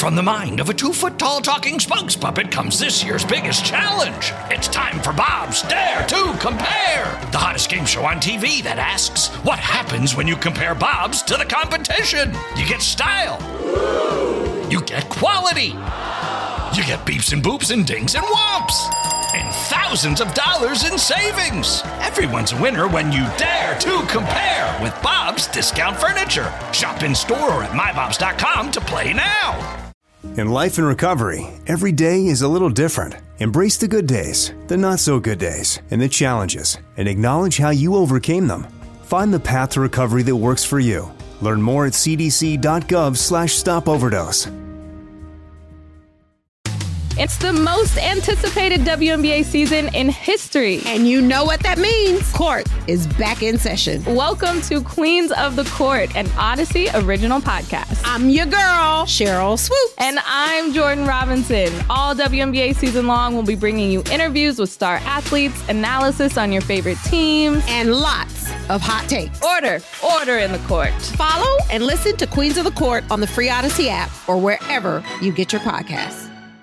From the mind of a 2-foot-tall talking spokes puppet comes this year's biggest challenge. It's time for Bob's Dare to Compare, the hottest game show on TV that asks, what happens when you compare Bob's to the competition? You get style. You get quality. You get beeps and boops and dings and whomps. And thousands of dollars in savings. Everyone's a winner when you dare to compare with Bob's Discount Furniture. Shop in store or at mybobs.com to play now. In life and recovery, every day is a little different. Embrace the good days, the not so good days, and the challenges, and acknowledge how you overcame them. Find the path to recovery that works for you. Learn more at cdc.gov/stopoverdose. It's the most anticipated WNBA season in history. And you know what that means. Court is back in session. Welcome to Queens of the Court, an Odyssey original podcast. I'm your girl, Cheryl Swoop. And I'm Jordan Robinson. All WNBA season long, we'll be bringing you interviews with star athletes, analysis on your favorite teams, and lots of hot takes. Order in the court. Follow and listen to Queens of the Court on the free Odyssey app or wherever you get your podcasts.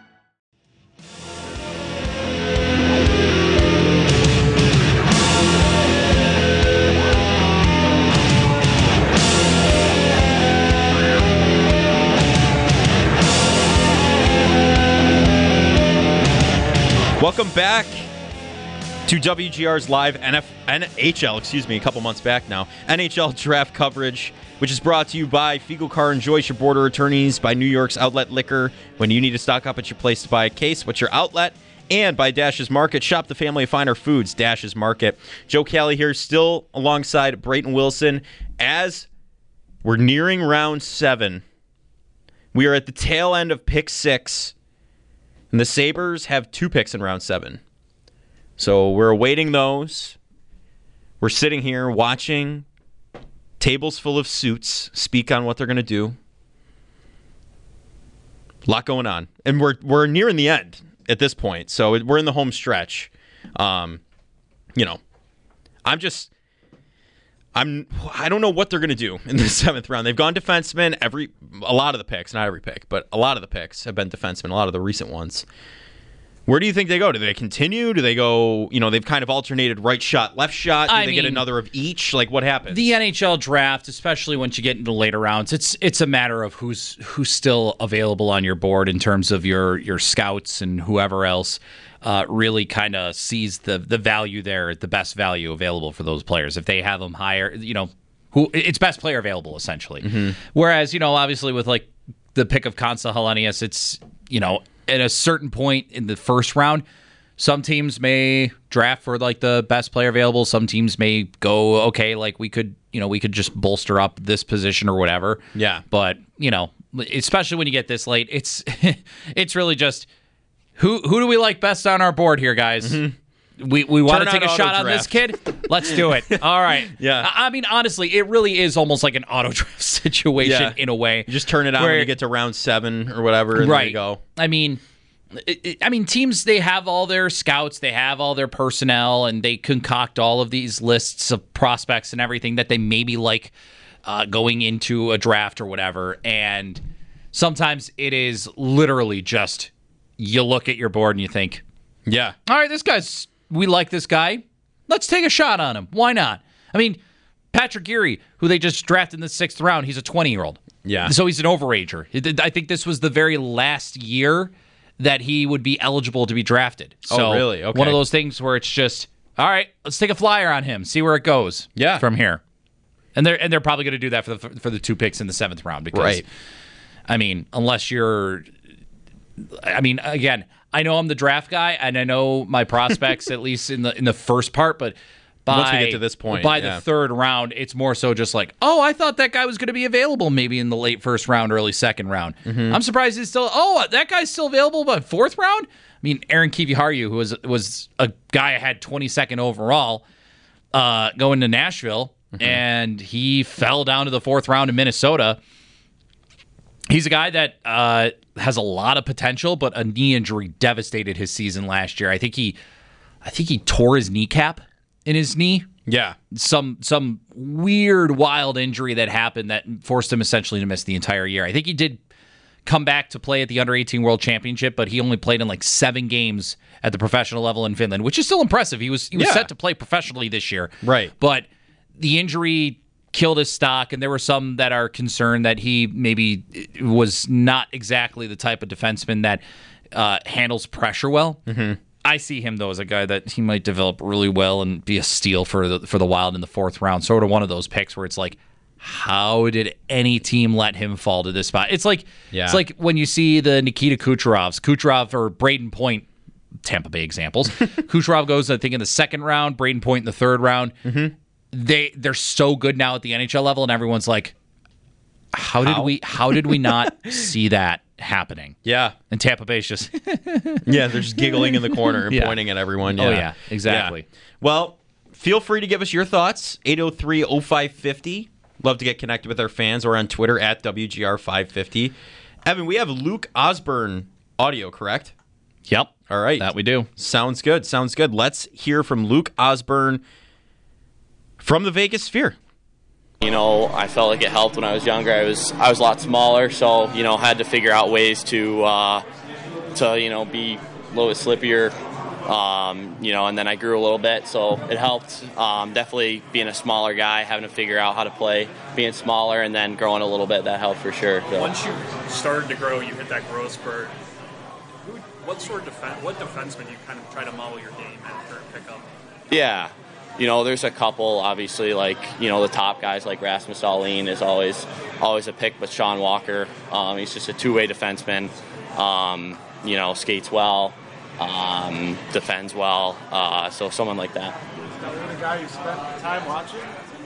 Welcome back to WGR's live NHL, a couple months back now, NHL draft coverage, which is brought to you by Fiegel Car and Joyce, your border attorneys, by New York's Outlet Liquor. When you need to stock up at your place to buy a case, what's your outlet? And by Dash's Market. Shop the family of finer foods, Dash's Market. Joe Cali here, still alongside Brayton Wilson. As we're nearing round 7, we are at the tail end of pick 6. And the Sabres have 2 picks in round 7. So we're awaiting those. We're sitting here watching tables full of suits speak on what they're going to do. A lot going on. And we're nearing the end at this point. So we're in the home stretch. I don't know what they're going to do in the 7th round. They've gone defenseman a lot of the picks, not every pick, but a lot of the picks have been defensemen, a lot of the recent ones. Where do you think they go? Do they continue? Do they go, they've kind of alternated right shot, left shot? Do they get another of each? Like, what happens? The NHL draft, especially once you get into later rounds, it's a matter of who's still available on your board in terms of your scouts and whoever else really kind of sees the value there, the best value available for those players. If they have them higher, who it's best player available, essentially. Mm-hmm. Whereas, obviously with like the pick of Konsta Helenius, it's, at a certain point in the first round, some teams may draft for like the best player available. Some teams may go, okay, like we could just bolster up this position or whatever. Yeah. But, especially when you get this late, it's really just who do we like best on our board here, guys? Mm-hmm. We want to take a shot on this kid? Let's do it. All right. Yeah. I mean, honestly, it really is almost like an auto draft situation in a way. You just turn it on when you get to round 7 or whatever, and there you go. I mean, teams, they have all their scouts, they have all their personnel, and they concoct all of these lists of prospects and everything that they maybe like going into a draft or whatever. And sometimes it is literally just you look at your board and you think, yeah, all right, we like this guy. Let's take a shot on him. Why not? I mean, Patrick Geary, who they just drafted in the 6th round, he's a 20-year-old. Yeah. So he's an overager. I think this was the very last year that he would be eligible to be drafted. So really? Okay. One of those things where it's just, all right, let's take a flyer on him, see where it goes from here. And they're probably going to do that for the 2 picks in the 7th round. Because, right. I mean, again, I know I'm the draft guy, and I know my prospects at least in the first part, but once we get to this point, by the 3rd round, it's more so just like, oh, I thought that guy was going to be available maybe in the late 1st round, early 2nd round. Mm-hmm. I'm surprised he's still. Oh, that guy's still available by 4th round. I mean, Aaron Kiviharju, who was a guy I had 22nd overall, going to Nashville, and he fell down to the 4th round in Minnesota. He's a guy that has a lot of potential, but a knee injury devastated his season last year. I think he tore his kneecap in his knee. Yeah. Some weird, wild injury that happened that forced him essentially to miss the entire year. I think he did come back to play at the Under-18 World Championship, but he only played in like 7 games at the professional level in Finland, which is still impressive. He was set to play professionally this year. Right. But the injury killed his stock, and there were some that are concerned that he maybe was not exactly the type of defenseman that handles pressure well. Mm-hmm. I see him, though, as a guy that he might develop really well and be a steal for the Wild in the 4th round. Sort of one of those picks where it's like, how did any team let him fall to this spot? It's like when you see the Nikita Kucherov or Braden Point, Tampa Bay examples. Kucherov goes, I think, in the 2nd round, Braden Point in the 3rd round. Mm-hmm. They're so good now at the NHL level, and everyone's like, how did we not see that happening? Yeah. And Tampa Bay's just they're just giggling in the corner and pointing at everyone. Yeah. Oh yeah, exactly. Yeah. Well, feel free to give us your thoughts. 803-0550. Love to get connected with our fans, or on Twitter at WGR550. Evan, we have Luke Osborne audio, correct? Yep. All right. That we do. Sounds good. Let's hear from Luke Osborne from the Vegas Sphere. I felt like it helped when I was younger. I was a lot smaller, so had to figure out ways to be a little bit slippier. And then I grew a little bit, so it helped. Definitely being a smaller guy, having to figure out how to play, being smaller, and then growing a little bit, that helped for sure. So. Once you started to grow, you hit that growth spurt. What defenseman do you kind of try to model your game after and pick up? Yeah. There's a couple, obviously, like, the top guys like Rasmus Dahlin is always a pick, but Sean Walker, he's just a two-way defenseman, skates well, defends well, so someone like that. Is that one a guy you spent time watching?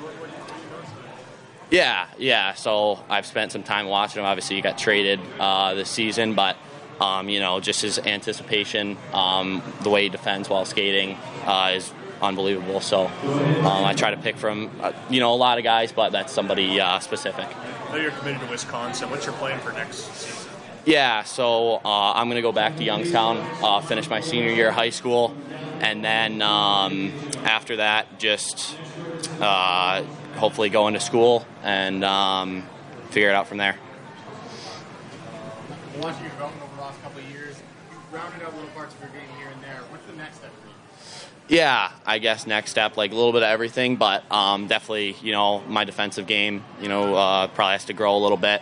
Yeah, so I've spent some time watching him. Obviously, he got traded this season, but, just his anticipation, the way he defends while skating is unbelievable. So I try to pick from a lot of guys, but that's somebody specific. I know you're committed to Wisconsin. What's your plan for next season? Yeah, so I'm going to go back to Youngstown, finish my senior year of high school, and then after that just hopefully go into school and figure it out from there. Watching your development over the last couple of years, you've rounded out little parts of your game here and there. What's the next step for you? Yeah, I guess next step, like a little bit of everything, but definitely, my defensive game, probably has to grow a little bit.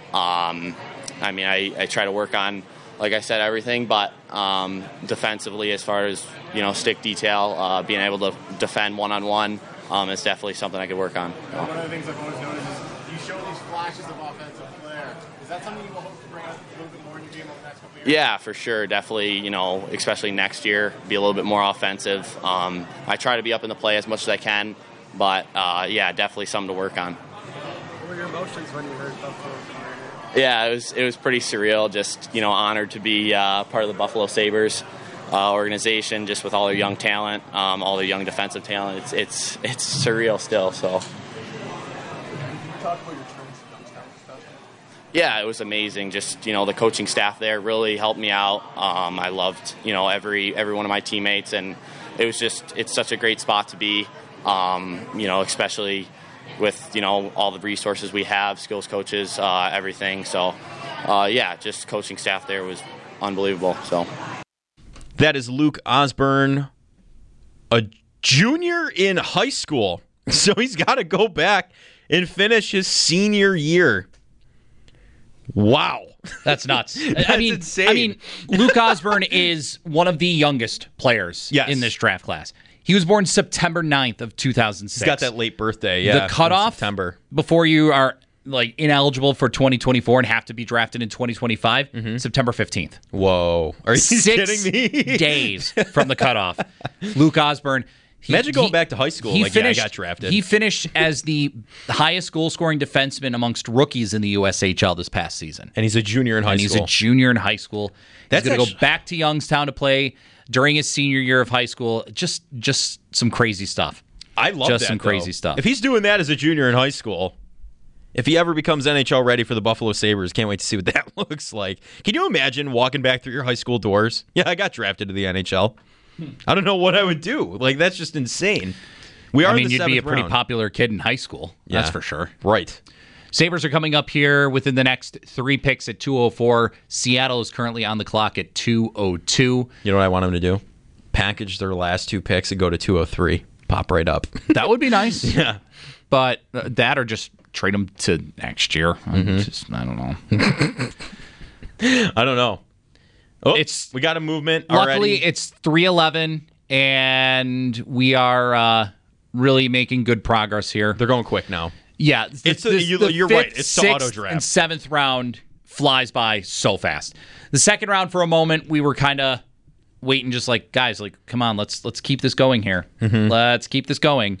I try to work on, like I said, everything, but defensively, as far as, stick detail, being able to defend one-on-one is definitely something I could work on. One of the things I've always noticed is you show these flashes of offensive flair. Is that something you will hope to bring out a little bit more in your game over the next couple of years? Yeah, for sure. Definitely, especially next year, be a little bit more offensive. I try to be up in the play as much as I can, but definitely something to work on. What were your emotions when you heard Buffalo? Yeah, it was pretty surreal. Just honored to be part of the Buffalo Sabres organization, just with all their young talent, all their young defensive talent. It's surreal still. So. Can you talk about your training stuff? Yeah, it was amazing. Just the coaching staff there really helped me out. I loved every one of my teammates, and it's such a great spot to be. Especially with all the resources we have, skills coaches, everything. So just coaching staff there was unbelievable. So that is Luke Osborne, a junior in high school. So he's got to go back and finish his senior year. Wow. That's nuts. Insane. I mean, Luke Osborne is one of the youngest players in this draft class. He was born September 9th of 2006. He's got that late birthday, yeah. The cutoff September. Before you are ineligible for 2024 and have to be drafted in 2025, September 15th. Whoa. Are you kidding me? 6 days from the cutoff. Luke Osborne. Imagine going back to high school. I got drafted. He finished as the highest goal-scoring defenseman amongst rookies in the USHL this past season. And he's a junior in high school. He's a junior in high school. He's going to go back to Youngstown to play during his senior year of high school. Just some crazy stuff. I love that, some crazy stuff. If he's doing that as a junior in high school, if he ever becomes NHL ready for the Buffalo Sabres, can't wait to see what that looks like. Can you imagine walking back through your high school doors? Yeah, I got drafted to the NHL. I don't know what I would do. That's just insane. You'd be a pretty popular kid in high school. That's for sure. Right. Sabres are coming up here within the next 3 picks at 204. Seattle is currently on the clock at 202. You know what I want them to do? Package their last 2 picks and go to 203. Pop right up. That would be nice. Yeah. But that or just trade them to next year. I don't know. I don't know. Oh, we got a movement already. Luckily, it's 3:11, and we are really making good progress here. They're going quick now. Yeah. You're right. It's the auto draft. And 7th round flies by so fast. The 2nd round, for a moment, we were kind of waiting, just like, guys, like, come on, let's keep this going here. Let's keep this going.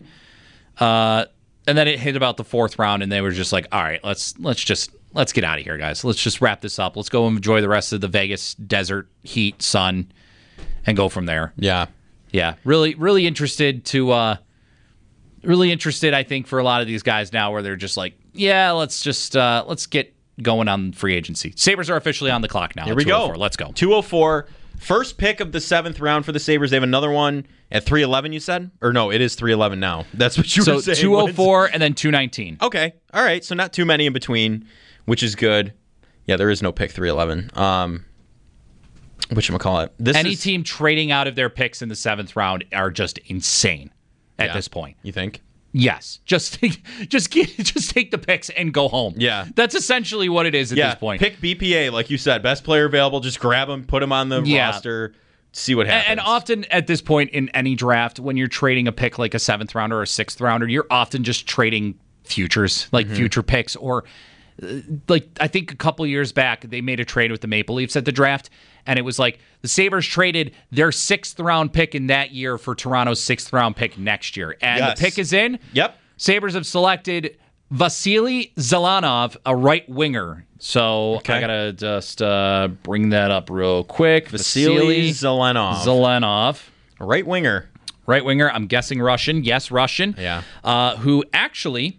And then it hit about the 4th round, and they were just like, all right, let's get out of here, guys. Let's just wrap this up. Let's go enjoy the rest of the Vegas desert, heat, sun, and go from there. Yeah. Yeah. Really interested to really interested, I think, for a lot of these guys now, where they're just like, yeah, let's get going on free agency. Sabres are officially on the clock now. Here we go. Let's go. 204. First pick of the 7th round for the Sabres. They have another one at 311, you said? Or no, it is 311 now. That's what you were saying. So 204 and then 219. Okay. All right. So not too many in between, which is good. Yeah, there is no pick 311. Whatchamacallit? Any team trading out of their picks in the 7th round are just insane at this point. You think? Yes. Just take the picks and go home. Yeah. That's essentially what it is at this point. Pick BPA, like you said. Best player available. Just grab him, put him on the roster, see what happens. And often at this point in any draft, when you're trading a pick like a 7th rounder or a 6th rounder, you're often just trading futures, like future picks. Or like I think a couple years back, they made a trade with the Maple Leafs at the draft. And it was like the Sabres traded their 6th round pick in that year for Toronto's 6th round pick next year. And the pick is in. Yep. Sabres have selected Vasily Zelanov, a right winger. So I got to just bring that up real quick. Vasily Zelanov. A right winger. Right winger. I'm guessing Russian. Yes, Russian. Yeah. Who actually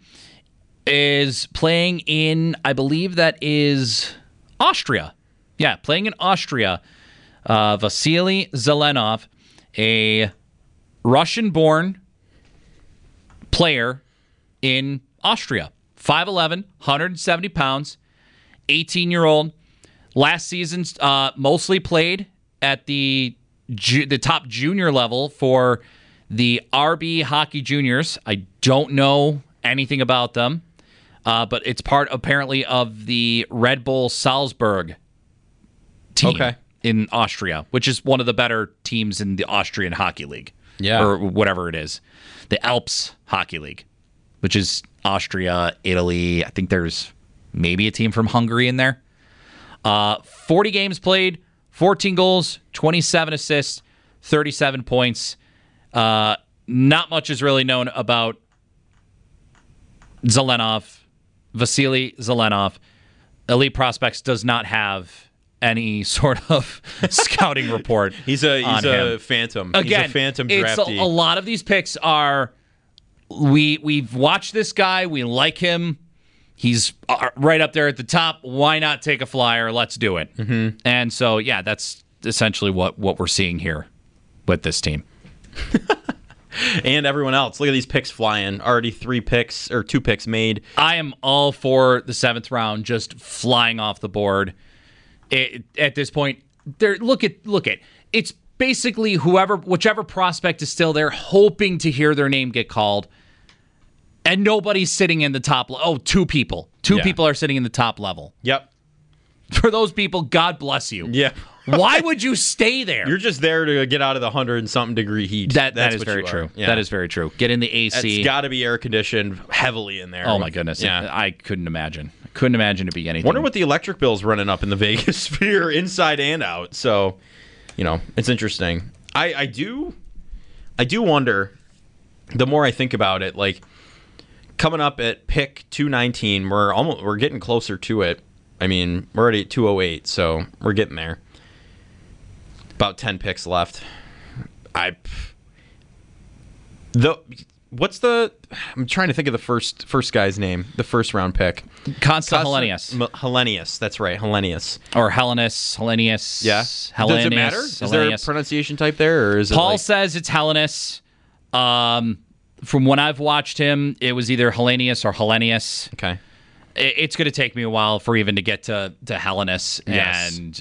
is playing in, I believe that is Austria. Yeah, playing in Austria, Vasily Zelenov, a Russian-born player in Austria. 5'11", 170 pounds, 18-year-old. Last season, mostly played at the top junior level for the RB Hockey Juniors. I don't know anything about them, but it's part, apparently, of the Red Bull Salzburg team in Austria, which is one of the better teams in the Austrian Hockey League. Yeah. Or whatever it is. The Alps Hockey League, which is Austria, Italy. I think there's maybe a team from Hungary in there. 40 games played, 14 goals, 27 assists, 37 points. Not much is really known about Zelenov. Vasily Zelenov. Elite Prospects does not have any sort of scouting report. He's a phantom. Again, he's a phantom draftee. A lot of these picks are we've watched this guy, we like him. He's right up there at the top. Why not take a flyer? Let's do it. Mm-hmm. And so, yeah, that's essentially what we're seeing here with this team. And everyone else. Look at these picks flying. Already 2 picks made. I am all for the 7th round just flying off the board. At this point, look at it's basically whichever prospect is still there, hoping to hear their name get called, and nobody's sitting in the top. 2 people. Two people are sitting in the top level. Yep. For those people, God bless you. Yeah. Why would you stay there? You're just there to get out of the 100-something degree heat. That is very true. Yeah. That is very true. Get in the AC. It's got to be air conditioned heavily in there. Oh my goodness. Yeah. I couldn't imagine. Couldn't imagine it being anything. Wonder what the electric bill's running up in the Vegas sphere, inside and out. So, it's interesting. I do wonder. The more I think about it, like coming up at pick 219, we're getting closer to it. I mean, we're already at 208, so we're getting there. About 10 picks left. I'm trying to think of the first guy's name, the first round pick. Konsta Helenius. Helenius, that's right, Helenius. Or Helenius. Yeah. Helenius. Does it matter? Is there a pronunciation type there, or is it? Paul says it's Helenius. From when I've watched him, it was either Helenius or Helenius. Okay. it's going to take me a while for even to get to Hellenis. Yes. And,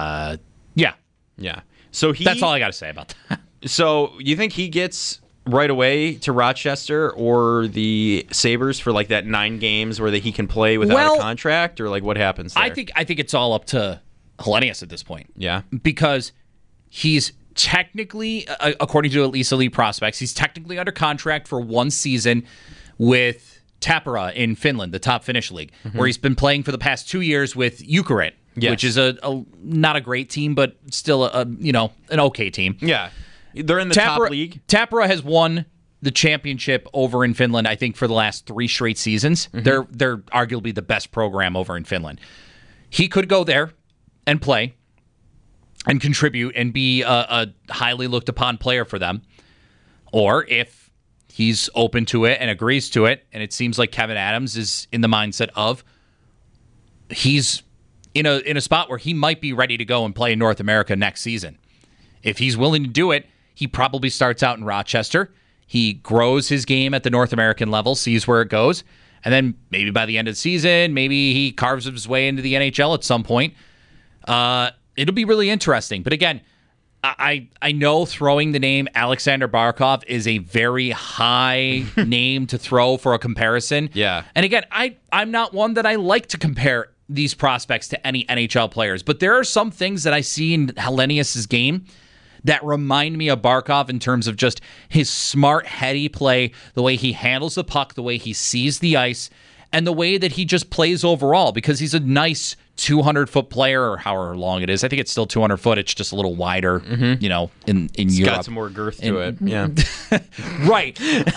Yeah. So that's all I got to say about that. So you think he gets right away to Rochester or the Sabres for like that 9 games where he can play without a contract, or like what happens there? I think it's all up to Helenius at this point. Yeah. Because he's technically, according to at least Elite Prospects, he's technically under contract for 1 season with Tappara in Finland, the top Finnish league, where he's been playing for the past 2 years with Jukurit, which is a not a great team, but still an okay team. Yeah. They're in the top league. Tappara has won the championship over in Finland, I think, for the last 3 straight seasons. They're arguably the best program over in Finland. He could go there and play and contribute and be a highly looked upon player for them. Or if he's open to it and agrees to it, and it seems like Kevyn Adams is in the mindset of he's in a spot where he might be ready to go and play in North America next season. If he's willing to do it, he probably starts out in Rochester. He grows his game at the North American level, sees where it goes, and then maybe by the end of the season, maybe he carves his way into the NHL at some point. It'll be really interesting. But again, I know throwing the name Alexander Barkov is a very high name to throw for a comparison. Yeah. And again, I'm not one that I like to compare these prospects to any NHL players, but there are some things that I see in Helenius' game that remind me of Barkov in terms of just his smart, heady play, the way he handles the puck, the way he sees the ice, and the way that he just plays overall, because he's a nice 200-foot player, or however long it is. I think it's still 200 foot. It's just a little wider, in Europe. It's got some more girth to it. Yeah. Right.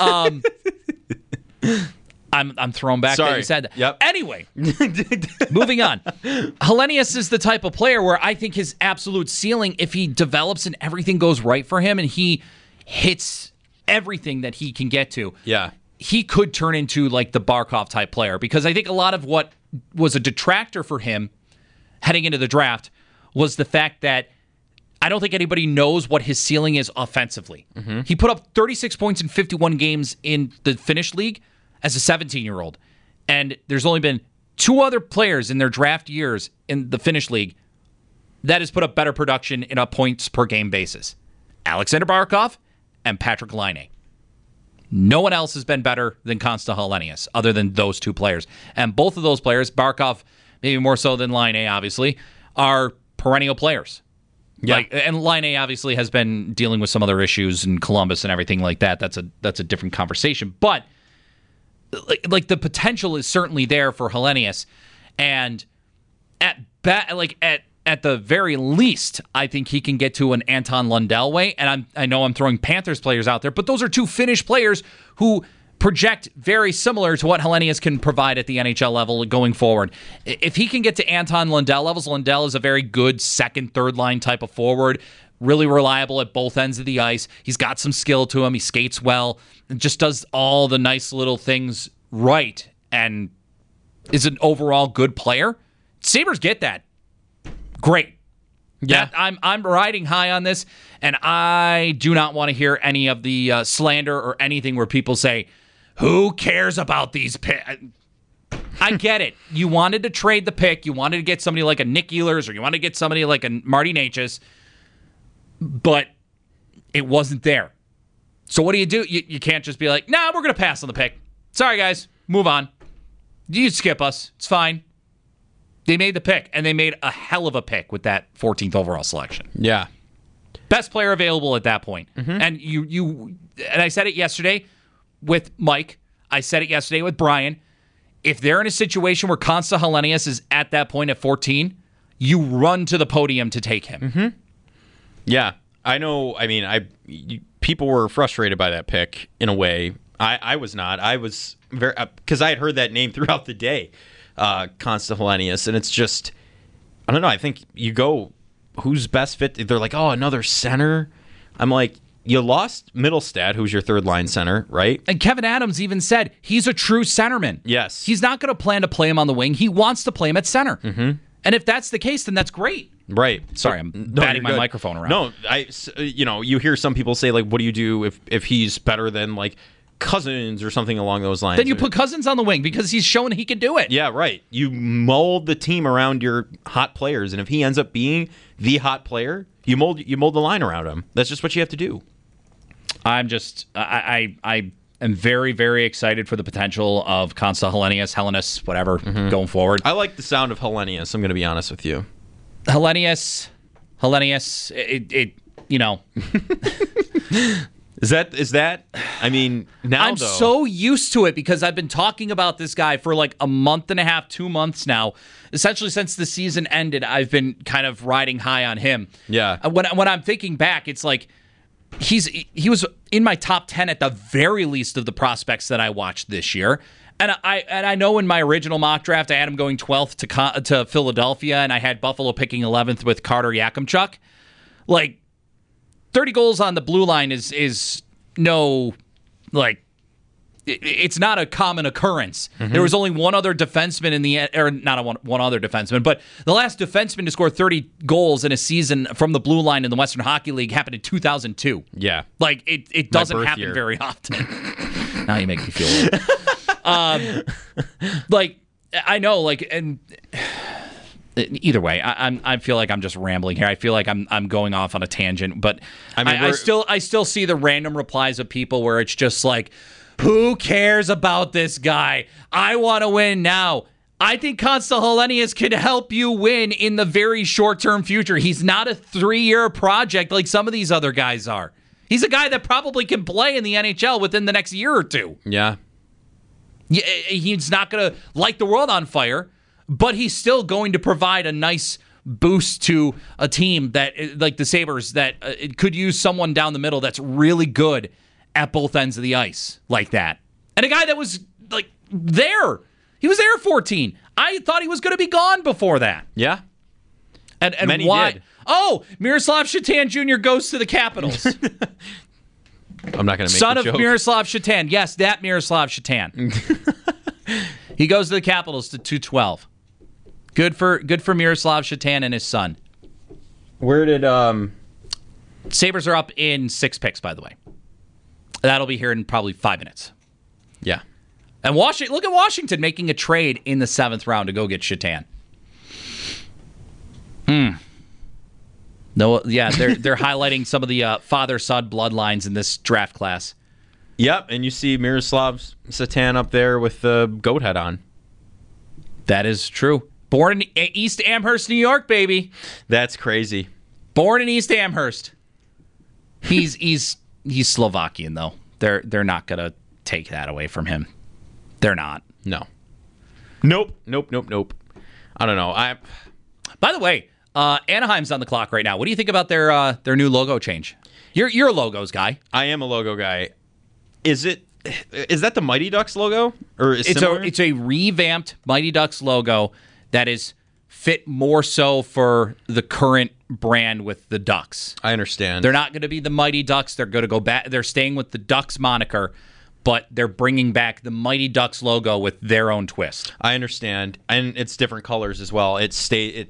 I'm thrown back that you said that. Yep. Anyway, moving on. Helenius is the type of player where I think his absolute ceiling, if he develops and everything goes right for him and he hits everything that he can get to, he could turn into like the Barkov type player. Because I think a lot of what was a detractor for him heading into the draft was the fact that I don't think anybody knows what his ceiling is offensively. He put up 36 points in 51 games in the Finnish league as a 17-year-old. And there's only been 2 other players in their draft years in the Finnish league that has put up better production in a points per game basis. Alexander Barkov and Patrik Laine. No one else has been better than Konsta Helenius other than those 2 players. And both of those players, Barkov maybe more so than Laine obviously, are perennial players. Yeah. And Laine obviously has been dealing with some other issues in Columbus and everything like that. That's a different conversation. But like the potential is certainly there for Helenius, and at the very least, I think he can get to an Anton Lundell way. And I know I'm throwing Panthers players out there, but those are 2 Finnish players who project very similar to what Helenius can provide at the NHL level going forward. If he can get to Anton Lundell levels, Lundell is a very good second, third line type of forward. Really reliable at both ends of the ice. He's got some skill to him. He skates well. And just does all the nice little things right. And is an overall good player. Sabres get that. Great. Yeah. I'm riding high on this. And I do not want to hear any of the slander or anything where people say, who cares about these picks? I get it. You wanted to trade the pick. You wanted to get somebody like a Nick Ehlers, or you wanted to get somebody like a Marty Necas. But it wasn't there. So what do? You can't just be like, nah, we're going to pass on the pick. Sorry, guys. Move on. You skip us. It's fine. They made the pick, and they made a hell of a pick with that 14th overall selection. Yeah. Best player available at that point. And and I said it yesterday with Mike. I said it yesterday with Brian. If they're in a situation where Konsta Helenius is at that point at 14, you run to the podium to take him. Yeah, I know. I mean, people were frustrated by that pick in a way. I was not. I was very, because I had heard that name throughout the day, Konsta Helenius, and it's just, I don't know. I think you go, who's best fit? They're like, oh, another center. I'm like, you lost Mittelstadt, who's your third line center, right? And Kevyn Adams even said he's a true centerman. Yes, he's not going to plan to play him on the wing. He wants to play him at center. And if that's the case, then that's great. Right. Sorry, I'm batting my microphone around. No, you hear some people say, like, what do you do if he's better than, like, Cousins or something along those lines. Then you put Cousins on the wing because he's shown he can do it. Yeah, right. You mold the team around your hot players, and if he ends up being the hot player, you mold the line around him. That's just what you have to do. I'm just I am very, very excited for the potential of Consta Helenius, whatever, going forward. I like the sound of Helenius, I'm going to be honest with you. Helenius, it you know. Is that? I mean, now I'm so used to it because I've been talking about this guy for like a month and a half, 2 months now. Essentially, since the season ended, I've been kind of riding high on him. Yeah. When I'm thinking back, it's like he was in my top 10 at the very least of the prospects that I watched this year. And I know in my original mock draft, I had him going 12th to Philadelphia, and I had Buffalo picking 11th with Carter Yakimchuk. Like, 30 goals on the blue line is no, like, it's not a common occurrence. There was only one other defenseman one other defenseman, but the last defenseman to score 30 goals in a season from the blue line in the Western Hockey League happened in 2002. Yeah. Like, it doesn't happen very often. Now you make me feel old. Like, I know, like, and either way, I feel like I'm just rambling here. I feel like I'm going off on a tangent, but I mean, I still see the random replies of people where it's just like, who cares about this guy? I want to win now. I think Consta Helenius could help you win in the very short-term future. He's not a 3-year project like some of these other guys are. He's a guy that probably can play in the NHL within the next year or two. Yeah. He's not going to light the world on fire, but he's still going to provide a nice boost to a team that, like the Sabres, that could use someone down the middle that's really good at both ends of the ice like that. And a guy that was, like, there. He was there 14. I thought he was going to be gone before that. Yeah. And Many why? did. Oh, Miroslav Shatan Jr. goes to the Capitals. I'm not going to make Son the of joke. Miroslav Shatan. Yes, that Miroslav Shatan. He goes to the Capitals to 212. Good for Miroslav Shatan and his son. Where did Sabres are up in 6 picks, by the way. That'll be here in probably 5 minutes. Yeah. And look at Washington making a trade in the 7th round to go get Shatan. No, yeah, they're highlighting some of the father-son bloodlines in this draft class. Yep, and you see Miroslav Satan up there with the goat head on. That is true. Born in East Amherst, New York, baby. That's crazy. Born in East Amherst. He's Slovakian though. They're not gonna take that away from him. They're not. No. Nope. I don't know. By the way, Anaheim's on the clock right now. What do you think about their new logo change? You're a logos guy. I am a logo guy. Is that the Mighty Ducks logo, or is it's a revamped Mighty Ducks logo that is fit more so for the current brand with the Ducks. I understand. They're not going to be the Mighty Ducks. They're going to go back. They're staying with the Ducks moniker, but they're bringing back the Mighty Ducks logo with their own twist. I understand, and it's different colors as well. Was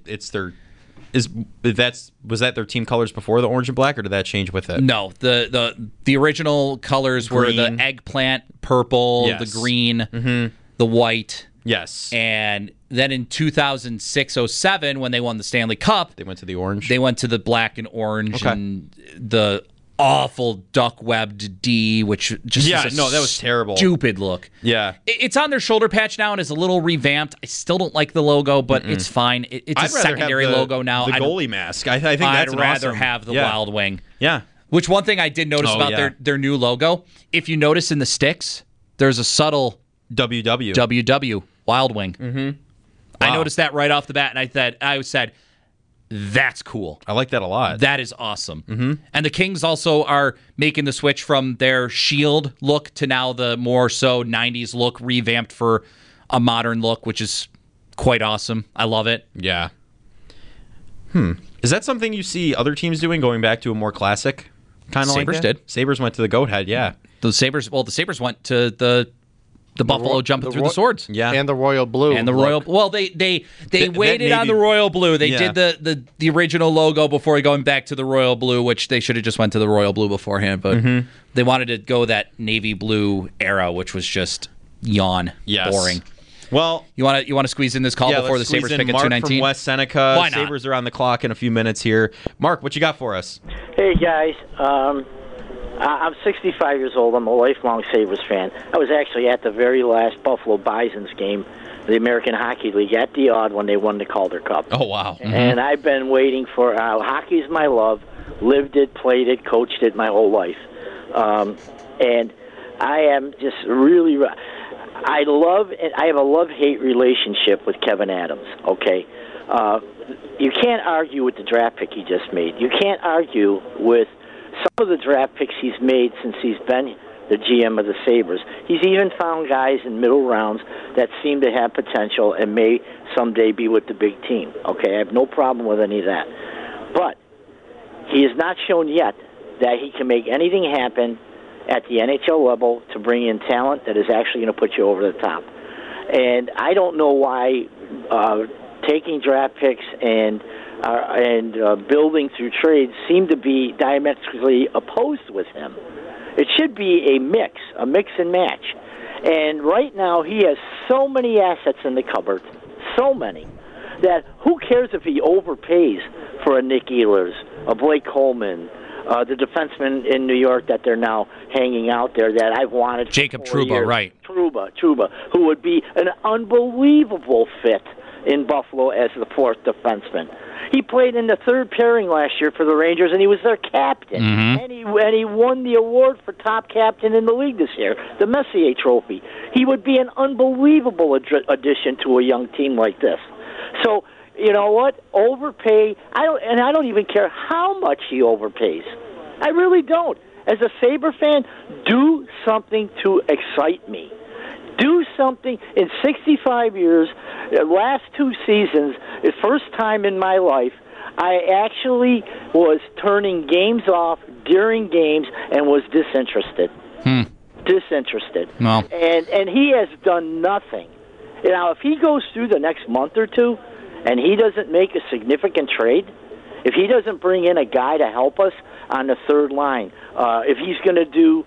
that their team colors before the orange and black, or did that change with it? No, the original colors were the eggplant purple, yes. the green, the white. Yes. And then in 2006-07, when they won the Stanley Cup, they went to the orange. They went to the black and orange and the awful duck-webbed D, which just that was terrible. Stupid look. Yeah. It's on their shoulder patch now and is a little revamped. I still don't like the logo, but it's fine. It's a secondary logo now. The goalie mask. I think that's I'd rather awesome. have the Wild Wing. Yeah. Which one thing I did notice about their new logo, if you notice in the sticks, there's a subtle WW, Wild Wing. Mm-hmm. Wow. I noticed that right off the bat, and I said, that's cool. I like that a lot. That is awesome. Mm-hmm. And the Kings also are making the switch from their Shield look to now the more so 90s look, revamped for a modern look, which is quite awesome. I love it. Yeah. Is that something you see other teams doing, going back to a more classic kind of like that? Sabres did. Sabres went to the goat head, yeah. The Sabres went to the the Buffalo jumping through the swords. Yeah. And the royal blue. And the royal. Well, they waited on the royal blue. They did the original logo before going back to the royal blue, which they should have just went to the royal blue beforehand. But they wanted to go that navy blue era, which was just boring. Well, you want to squeeze in this call before the Sabres pick at Mark 219? from West Seneca. Why not? Sabres are on the clock in a few minutes here. Mark, what you got for us? Hey, guys. I'm 65 years old. I'm a lifelong Sabres fan. I was actually at the very last Buffalo Bisons game, the American Hockey League, at the Odd when they won the Calder Cup. Oh, wow. And I've been waiting for hockey's my love. Lived it, played it, coached it my whole life. And I am just really... I have a love-hate relationship with Kevin Adams, okay? You can't argue with the draft pick he just made. You can't argue with some of the draft picks he's made since he's been the GM of the Sabres. He's even found guys in middle rounds that seem to have potential and may someday be with the big team, okay? I have no problem with any of that. But he has not shown yet that he can make anything happen at the NHL level to bring in talent that is actually going to put you over the top. And I don't know why taking draft picks and building through trades seem to be diametrically opposed with him. It should be a mix and match. And right now he has so many assets in the cupboard, so many, that who cares if he overpays for a Nick Ehlers, a Blake Coleman, the defenseman in New York that they're now hanging out there that I've wanted for Jacob 4 Trouba, years. right. Trouba, who would be an unbelievable fit in Buffalo as the fourth defenseman. He played in the third pairing last year for the Rangers, and he was their captain. And he won the award for top captain in the league this year, the Messier Trophy. He would be an unbelievable addition to a young team like this. So, you know what? Overpay. I don't even care how much he overpays. I really don't. As a Sabre fan, do something to excite me. Do something. In 65 years, the last 2 seasons, the first time in my life, I actually was turning games off during games and was disinterested. Disinterested. Well. And he has done nothing. Now, if he goes through the next month or two and he doesn't make a significant trade, if he doesn't bring in a guy to help us on the third line, if he's going to do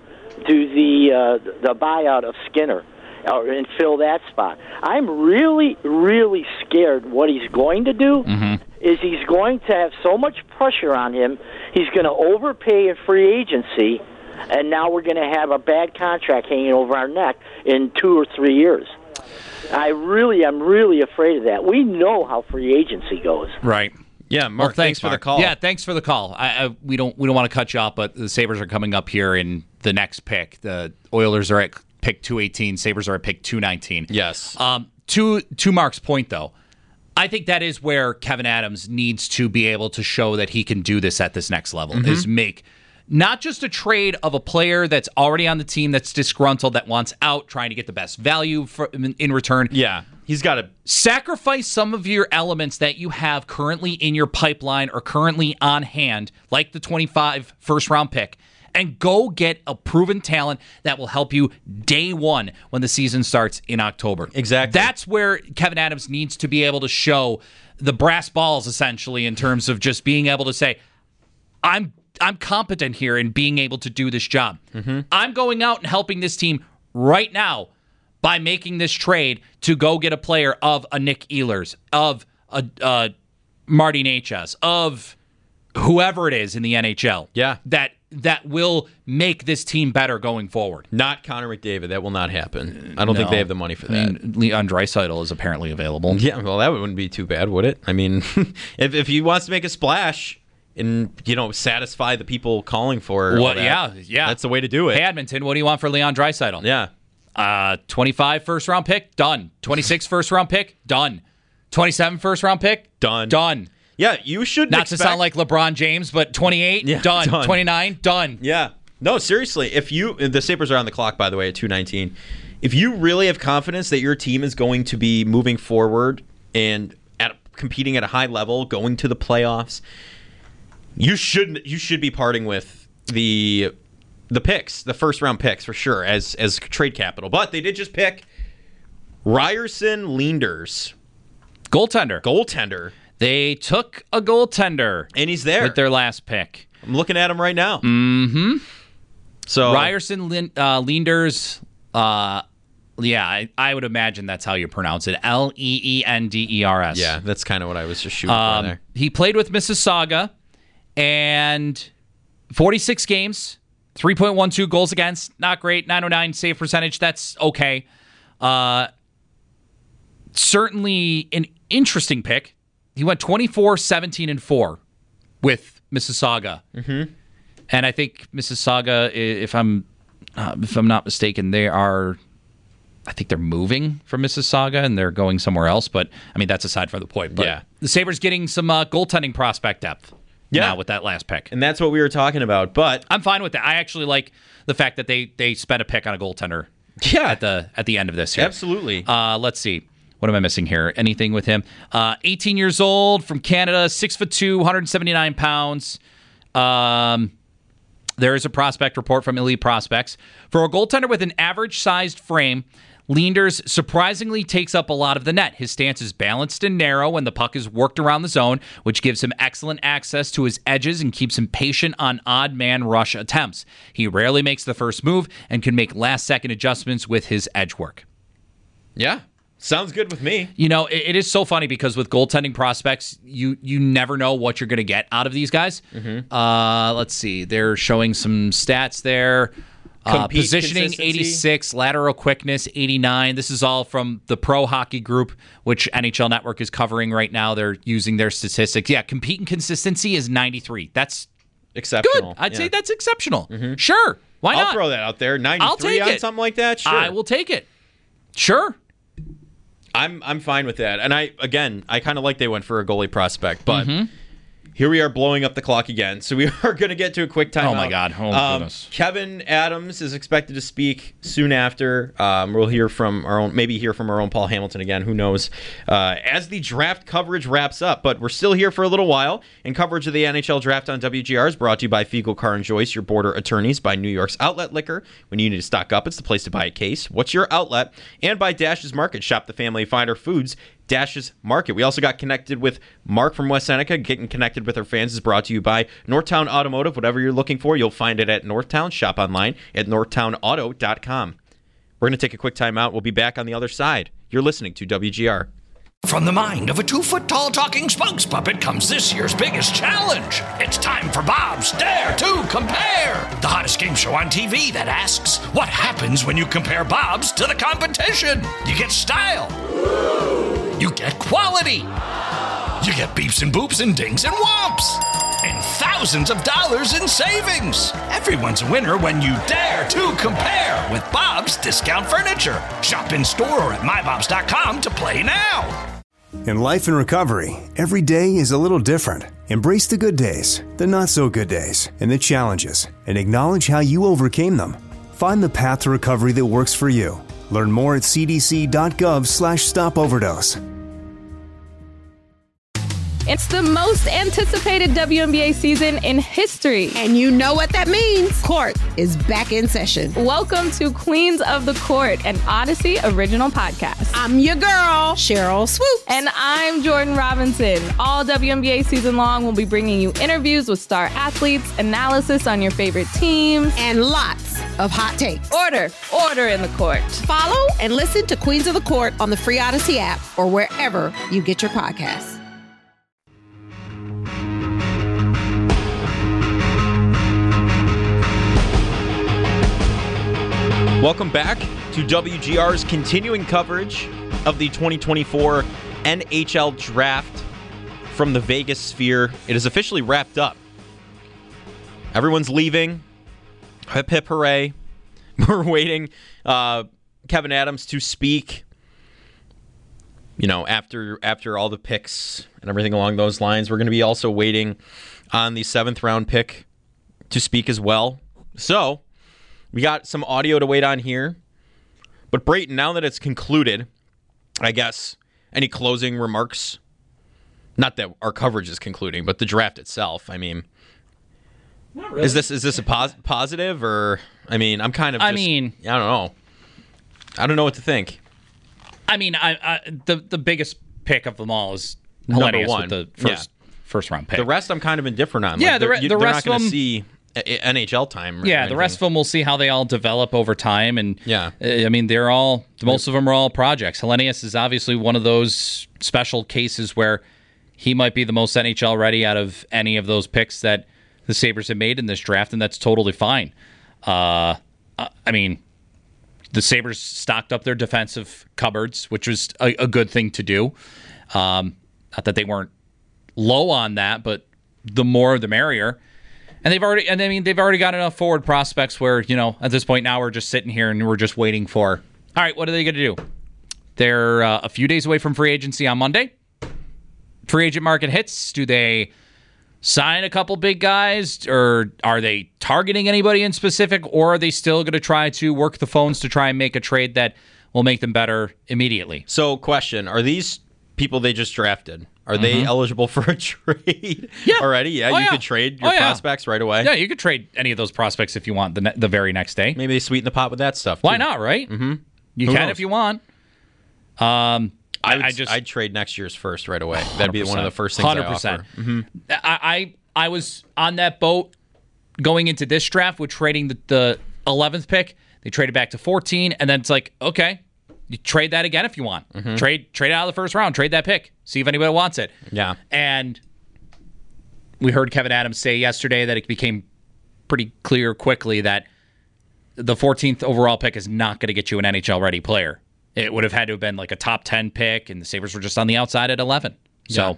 the buyout of Skinner and fill that spot, I'm really, really scared what he's going to do is he's going to have so much pressure on him, he's going to overpay in free agency, and now we're going to have a bad contract hanging over our neck in 2 or 3 years. I'm really afraid of that. We know how free agency goes. Right. Yeah, Mark, well, thanks for the call. Yeah, thanks for the call. We don't want to cut you off, but the Sabres are coming up here in the next pick. The Oilers are at pick 218. Sabres are at pick 219. Yes. To Mark's point, though, I think that is where Kevin Adams needs to be able to show that he can do this at this next level, is make not just a trade of a player that's already on the team that's disgruntled, that wants out, trying to get the best value in return. Yeah, he's got to sacrifice some of your elements that you have currently in your pipeline or currently on hand, like the 25 first-round pick, and go get a proven talent that will help you day one when the season starts in October. Exactly. That's where Kevin Adams needs to be able to show the brass balls, essentially, in terms of just being able to say, I'm competent here in being able to do this job. I'm going out and helping this team right now by making this trade to go get a player of a Nick Ehlers, of a Marty Necas, of whoever it is in the NHL. Yeah. That will make this team better going forward. Not Connor McDavid. That will not happen. I don't think they have the money for that. I mean, Leon Draisaitl is apparently available. Yeah, well, that wouldn't be too bad, would it? I mean, if he wants to make a splash and, satisfy the people calling for what? That, yeah. That's the way to do it. Hey, Edmonton, what do you want for Leon Draisaitl? Yeah. 25 first-round pick? Done. 26 first-round pick? Done. 27 first-round pick? Done. Yeah, you should not to sound like LeBron James, but 28? Yeah, done. 29? Done. Yeah. No, seriously, the Sabres are on the clock, by the way, at 2:19. If you really have confidence that your team is going to be moving forward and competing at a high level, going to the playoffs, you should be parting with the the picks, the first round picks for sure as trade capital. But they did just pick Ryerson Leanders. Goaltender. They took a goaltender. And he's there. With their last pick. I'm looking at him right now. Mm-hmm. So Ryerson Leanders, I would imagine that's how you pronounce it. Leenders. Yeah, that's kind of what I was just shooting for there. He played with Mississauga and 46 games, 3.12 goals against. Not great. 909 save percentage. That's okay. Certainly an interesting pick. He went 24, 17, and 4 with Mississauga. Mm-hmm. And I think Mississauga, if I'm not mistaken, I think they're moving from Mississauga and they're going somewhere else. But, I mean, that's aside from the point. But the Sabres getting some goaltending prospect depth now with that last pick. And that's what we were talking about. But I'm fine with that. I actually like the fact that they spent a pick on a goaltender at the end of this here. Absolutely. Let's see. What am I missing here? Anything with him? 18 years old, from Canada, 6'2", 179 pounds. There is a prospect report from Elite Prospects. For a goaltender with an average-sized frame, Leanders surprisingly takes up a lot of the net. His stance is balanced and narrow when the puck is worked around the zone, which gives him excellent access to his edges and keeps him patient on odd man rush attempts. He rarely makes the first move and can make last-second adjustments with his edge work. Yeah. Sounds good with me. You know, it is so funny because with goaltending prospects, you never know what you're going to get out of these guys. Mm-hmm. Let's see. They're showing some stats there. Positioning, 86. Lateral quickness, 89. This is all from the Pro Hockey Group, which NHL Network is covering right now. They're using their statistics. Yeah, compete and consistency is 93. That's exceptional. Good. I'd say that's exceptional. Mm-hmm. Sure. Why not? I'll throw that out there. 93 I'll take on it. Something like that? Sure. I will take it. Sure. I'm fine with that. And I kind of like they went for a goalie prospect, but here we are blowing up the clock again. So we are going to get to a quick timeout. Oh my God. Oh goodness. Kevin Adams is expected to speak soon after. We'll hear from our own Paul Hamilton again. Who knows? As the draft coverage wraps up, but we're still here for a little while. And coverage of the NHL draft on WGR is brought to you by Fiegel Car and Joyce, your border attorneys, by New York's Outlet Liquor. When you need to stock up, it's the place to buy a case. What's your outlet? And by Dash's Market. Shop the family Finder Foods. Dash's Market. We also got connected with Mark from West Seneca. Getting connected with our fans is brought to you by Northtown Automotive. Whatever you're looking for, you'll find it at Northtown. Shop online at northtownauto.com. We're going to take a quick time out. We'll be back on the other side. You're listening to WGR. From the mind of a 2-foot-tall talking spokes puppet comes this year's biggest challenge. It's time for Bob's Dare to Compare, the hottest game show on TV that asks, what happens when you compare Bob's to the competition? You get style. You get quality. You get beeps and boops and dings and whomps. And thousands of dollars in savings. Everyone's a winner when you dare to compare with Bob's Discount Furniture. Shop in store or at mybobs.com to play now. In life and recovery, every day is a little different. Embrace the good days, the not so good days, and the challenges, and acknowledge how you overcame them. Find the path to recovery that works for you. Learn more at cdc.gov/stopoverdose. It's the most anticipated WNBA season in history. And you know what that means. Court is back in session. Welcome to Queens of the Court, an Odyssey original podcast. I'm your girl, Cheryl Swoop. And I'm Jordan Robinson. All WNBA season long, we'll be bringing you interviews with star athletes, analysis on your favorite teams, and lots of hot takes. Order in the court. Follow and listen to Queens of the Court on the free Odyssey app or wherever you get your podcasts. Welcome back to WGR's continuing coverage of the 2024 NHL Draft from the Vegas Sphere. It is officially wrapped up. Everyone's leaving. Hip, hip, hooray. We're waiting Kevin Adams to speak, you know, after all the picks and everything along those lines. We're going to be also waiting on the 7th round pick to speak as well. So we got some audio to wait on here. But Brayton, now that it's concluded, I guess, any closing remarks? Not that our coverage is concluding, but the draft itself. I mean, Not really. Is this a positive, or I mean, I'm kind of. I don't know. I don't know what to think. I mean, the biggest pick of them all is Number Hellenius one. with the first round pick. The rest I'm kind of indifferent on. Yeah, Like, the they're rest not going of to them- see NHL time. or Yeah, the anything. rest of them, we'll see how they all develop over time. And yeah, I mean, most of them are all projects. Hellenius is obviously one of those special cases where he might be the most NHL ready out of any of those picks that the Sabres have made in this draft, and that's totally fine. I mean, the Sabres stocked up their defensive cupboards, which was a good thing to do. Not that they weren't low on that, but the more the merrier. And they've already got enough forward prospects where, at this point now we're just sitting here and we're just waiting for, all right, what are they going to do? They're a few days away from free agency on Monday. Free agent market hits. Do they sign a couple big guys, or are they targeting anybody in specific, or are they still going to try to work the phones to try and make a trade that will make them better immediately? So, question, are these people they just drafted, are they eligible for a trade already? Yeah, you could trade your prospects right away. Yeah, you could trade any of those prospects if you want the very next day. Maybe they sweeten the pot with that stuff, Why too. not, right? Mm-hmm. You can if you want. I'd trade next year's first right away. That'd be one of the first things 100%. I offer. Mm-hmm. I was on that boat going into this draft with trading the 11th pick. They traded back to 14, and then it's like, okay, you trade that again if you want. Mm-hmm. Trade out of the first round. Trade that pick. See if anybody wants it. Yeah. And we heard Kevin Adams say yesterday that it became pretty clear quickly that the 14th overall pick is not going to get you an NHL-ready player. It would have had to have been like a top 10 pick, and the Sabres were just on the outside at 11. So,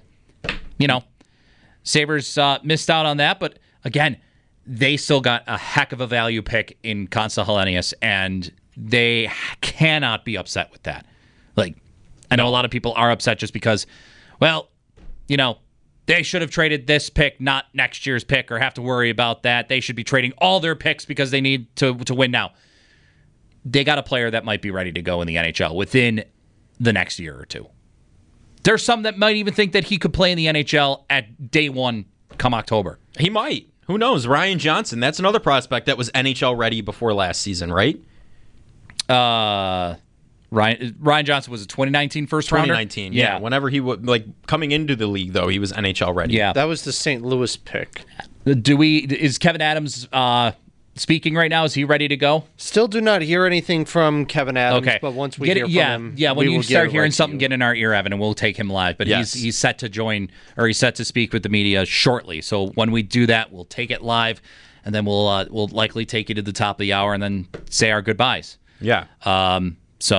Sabres missed out on that, but again, they still got a heck of a value pick in Konsta Hellenius, and they cannot be upset with that. Like, I know a lot of people are upset just because, well, they should have traded this pick, not next year's pick, or have to worry about that. They should be trading all their picks because they need to win now. They got a player that might be ready to go in the NHL within the next year or two. There's some that might even think that he could play in the NHL at day one come October. He might. Who knows? Ryan Johnson, that's another prospect that was NHL ready before last season, right? Ryan Johnson was a 2019 first rounder? 2019, yeah. Whenever he would, coming into the league, though, he was NHL ready. Yeah. That was the St. Louis pick. Is Kevin Adams speaking right now? Is he ready to go? Still do not hear anything from Kevin Adams, okay. but once we hear from him, when you start hearing something, get get in our ear, Evan, and we'll take him live. But yes. he's set to join, or he's set to speak with the media shortly. So when we do that, we'll take it live, and then we'll likely take you to the top of the hour and then say our goodbyes. Yeah. All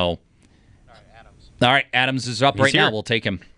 right, Adams is up right now. We'll take him.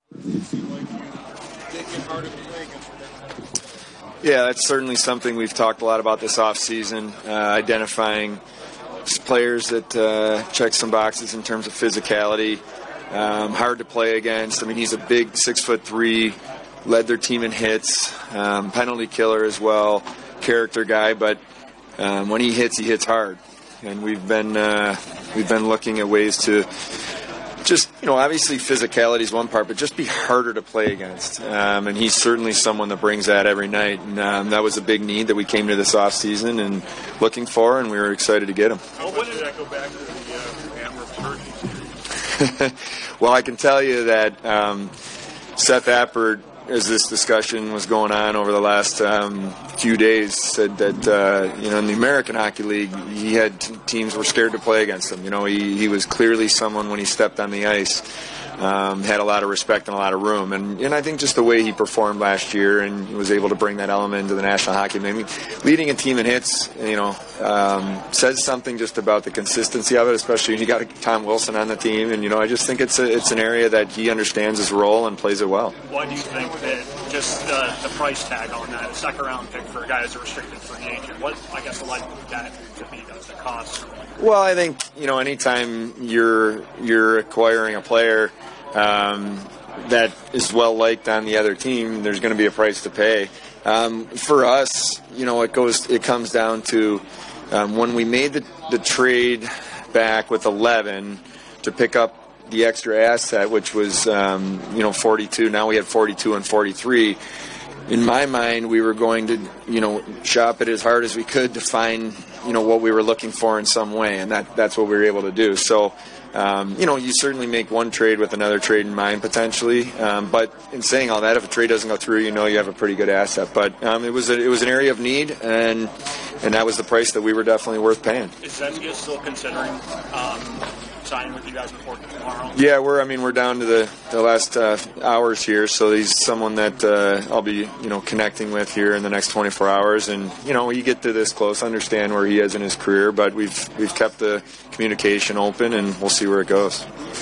Yeah, that's certainly something we've talked a lot about this offseason, identifying players that check some boxes in terms of physicality, hard to play against. I mean, he's a big 6'3", led their team in hits, penalty killer as well, character guy, but when he hits hard. And we've been looking at ways to just, obviously physicality is one part, but just be harder to play against. And he's certainly someone that brings that every night. And that was a big need that we came to this offseason and looking for, and we were excited to get him. Well, when did that go back to the Amherst Hurricanes? Well, I can tell you that Seth Appert, as this discussion was going on over the last few days, said that in the American Hockey League, he had teams were scared to play against him. He was clearly someone when he stepped on the ice had a lot of respect and a lot of room, and I think just the way he performed last year and he was able to bring that element into the National Hockey League. I mean, leading a team in hits, says something just about the consistency of it, especially when you got Tom Wilson on the team, and I just think it's an area that he understands his role and plays it well. Why do you think that just the price tag on that, a second-round pick for a guy who's a restricted free agent, what, I guess, the like that to be does the cost? Well, I think, anytime you're acquiring a player that is well-liked on the other team, there's going to be a price to pay. For us, it comes down to when we made the trade back with 11 to pick up the extra asset, which was 42. Now we had 42 and 43. in my mind, we were going to, shop it as hard as we could to find, what we were looking for in some way, and that's what we were able to do. So, you certainly make one trade with another trade in mind potentially, but in saying all that, if a trade doesn't go through, you have a pretty good asset. But it was an area of need, and that was the price that we were definitely worth paying. Is Zenga still considering signing with you guys before tomorrow? Yeah, we're down to the last hours here, so he's someone that I'll be connecting with here in the next 24 hours, and you get to this close, understand where he is in his career, but we've kept the communication open, and we'll see where it goes.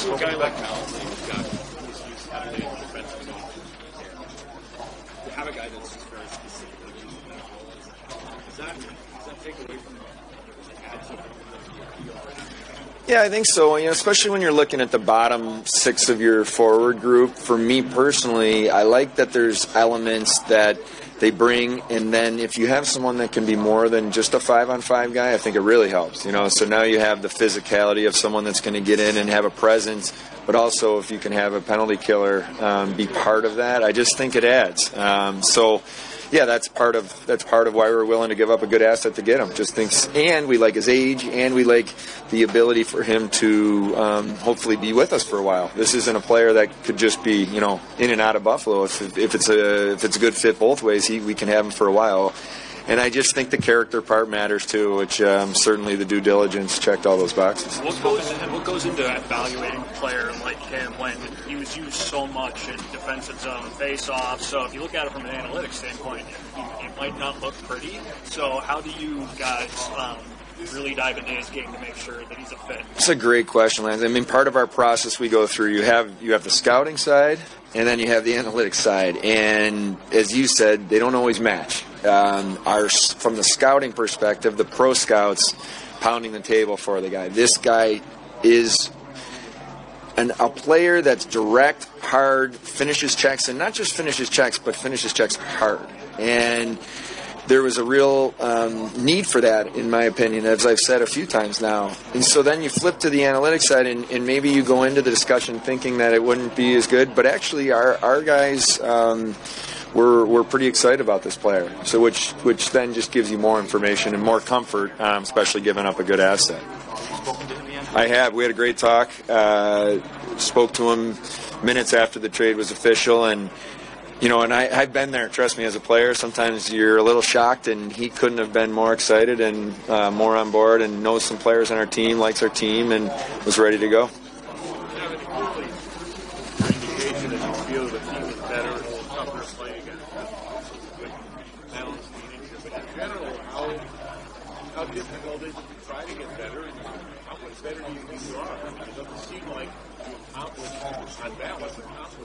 Yeah, I think so. Especially when you're looking at the bottom six of your forward group. For me personally, I like that there's elements that they bring, and then if you have someone that can be more than just a 5-on-5 guy, I think it really helps. So now you have the physicality of someone that's going to get in and have a presence, but also if you can have a penalty killer be part of that, I just think it adds. Yeah, that's part of why we're willing to give up a good asset to get him. And we like his age, and we like the ability for him to hopefully be with us for a while. This isn't a player that could just be in and out of Buffalo. If it's a good fit both ways, we can have him for a while. And I just think the character part matters too, which certainly the due diligence checked all those boxes. What goes into evaluating a player like him when he was used so much in defensive zone, face-off? So if you look at it from an analytics standpoint, it might not look pretty. So how do you guys really dive into his game to make sure that he's a fit? It's a great question, Lance. Part of our process we go through, you have the scouting side, and then you have the analytics side. And as you said, they don't always match. From the scouting perspective, the pro scouts pounding the table for the guy. This guy is a player that's direct, hard, finishes checks, and not just finishes checks, but finishes checks hard. And there was a real need for that, in my opinion, as I've said a few times now. And so then you flip to the analytics side, and maybe you go into the discussion thinking that it wouldn't be as good, but actually our guys we're pretty excited about this player. So which then just gives you more information and more comfort, especially giving up a good asset. I have. We had a great talk. Spoke to him minutes after the trade was official, and I've been there, trust me, as a player. Sometimes you're a little shocked, and he couldn't have been more excited and more on board, and knows some players on our team, likes our team, and was ready to go. How difficult is it to try to get better, and how much better do you think you are? It doesn't seem like you accomplished, on balance,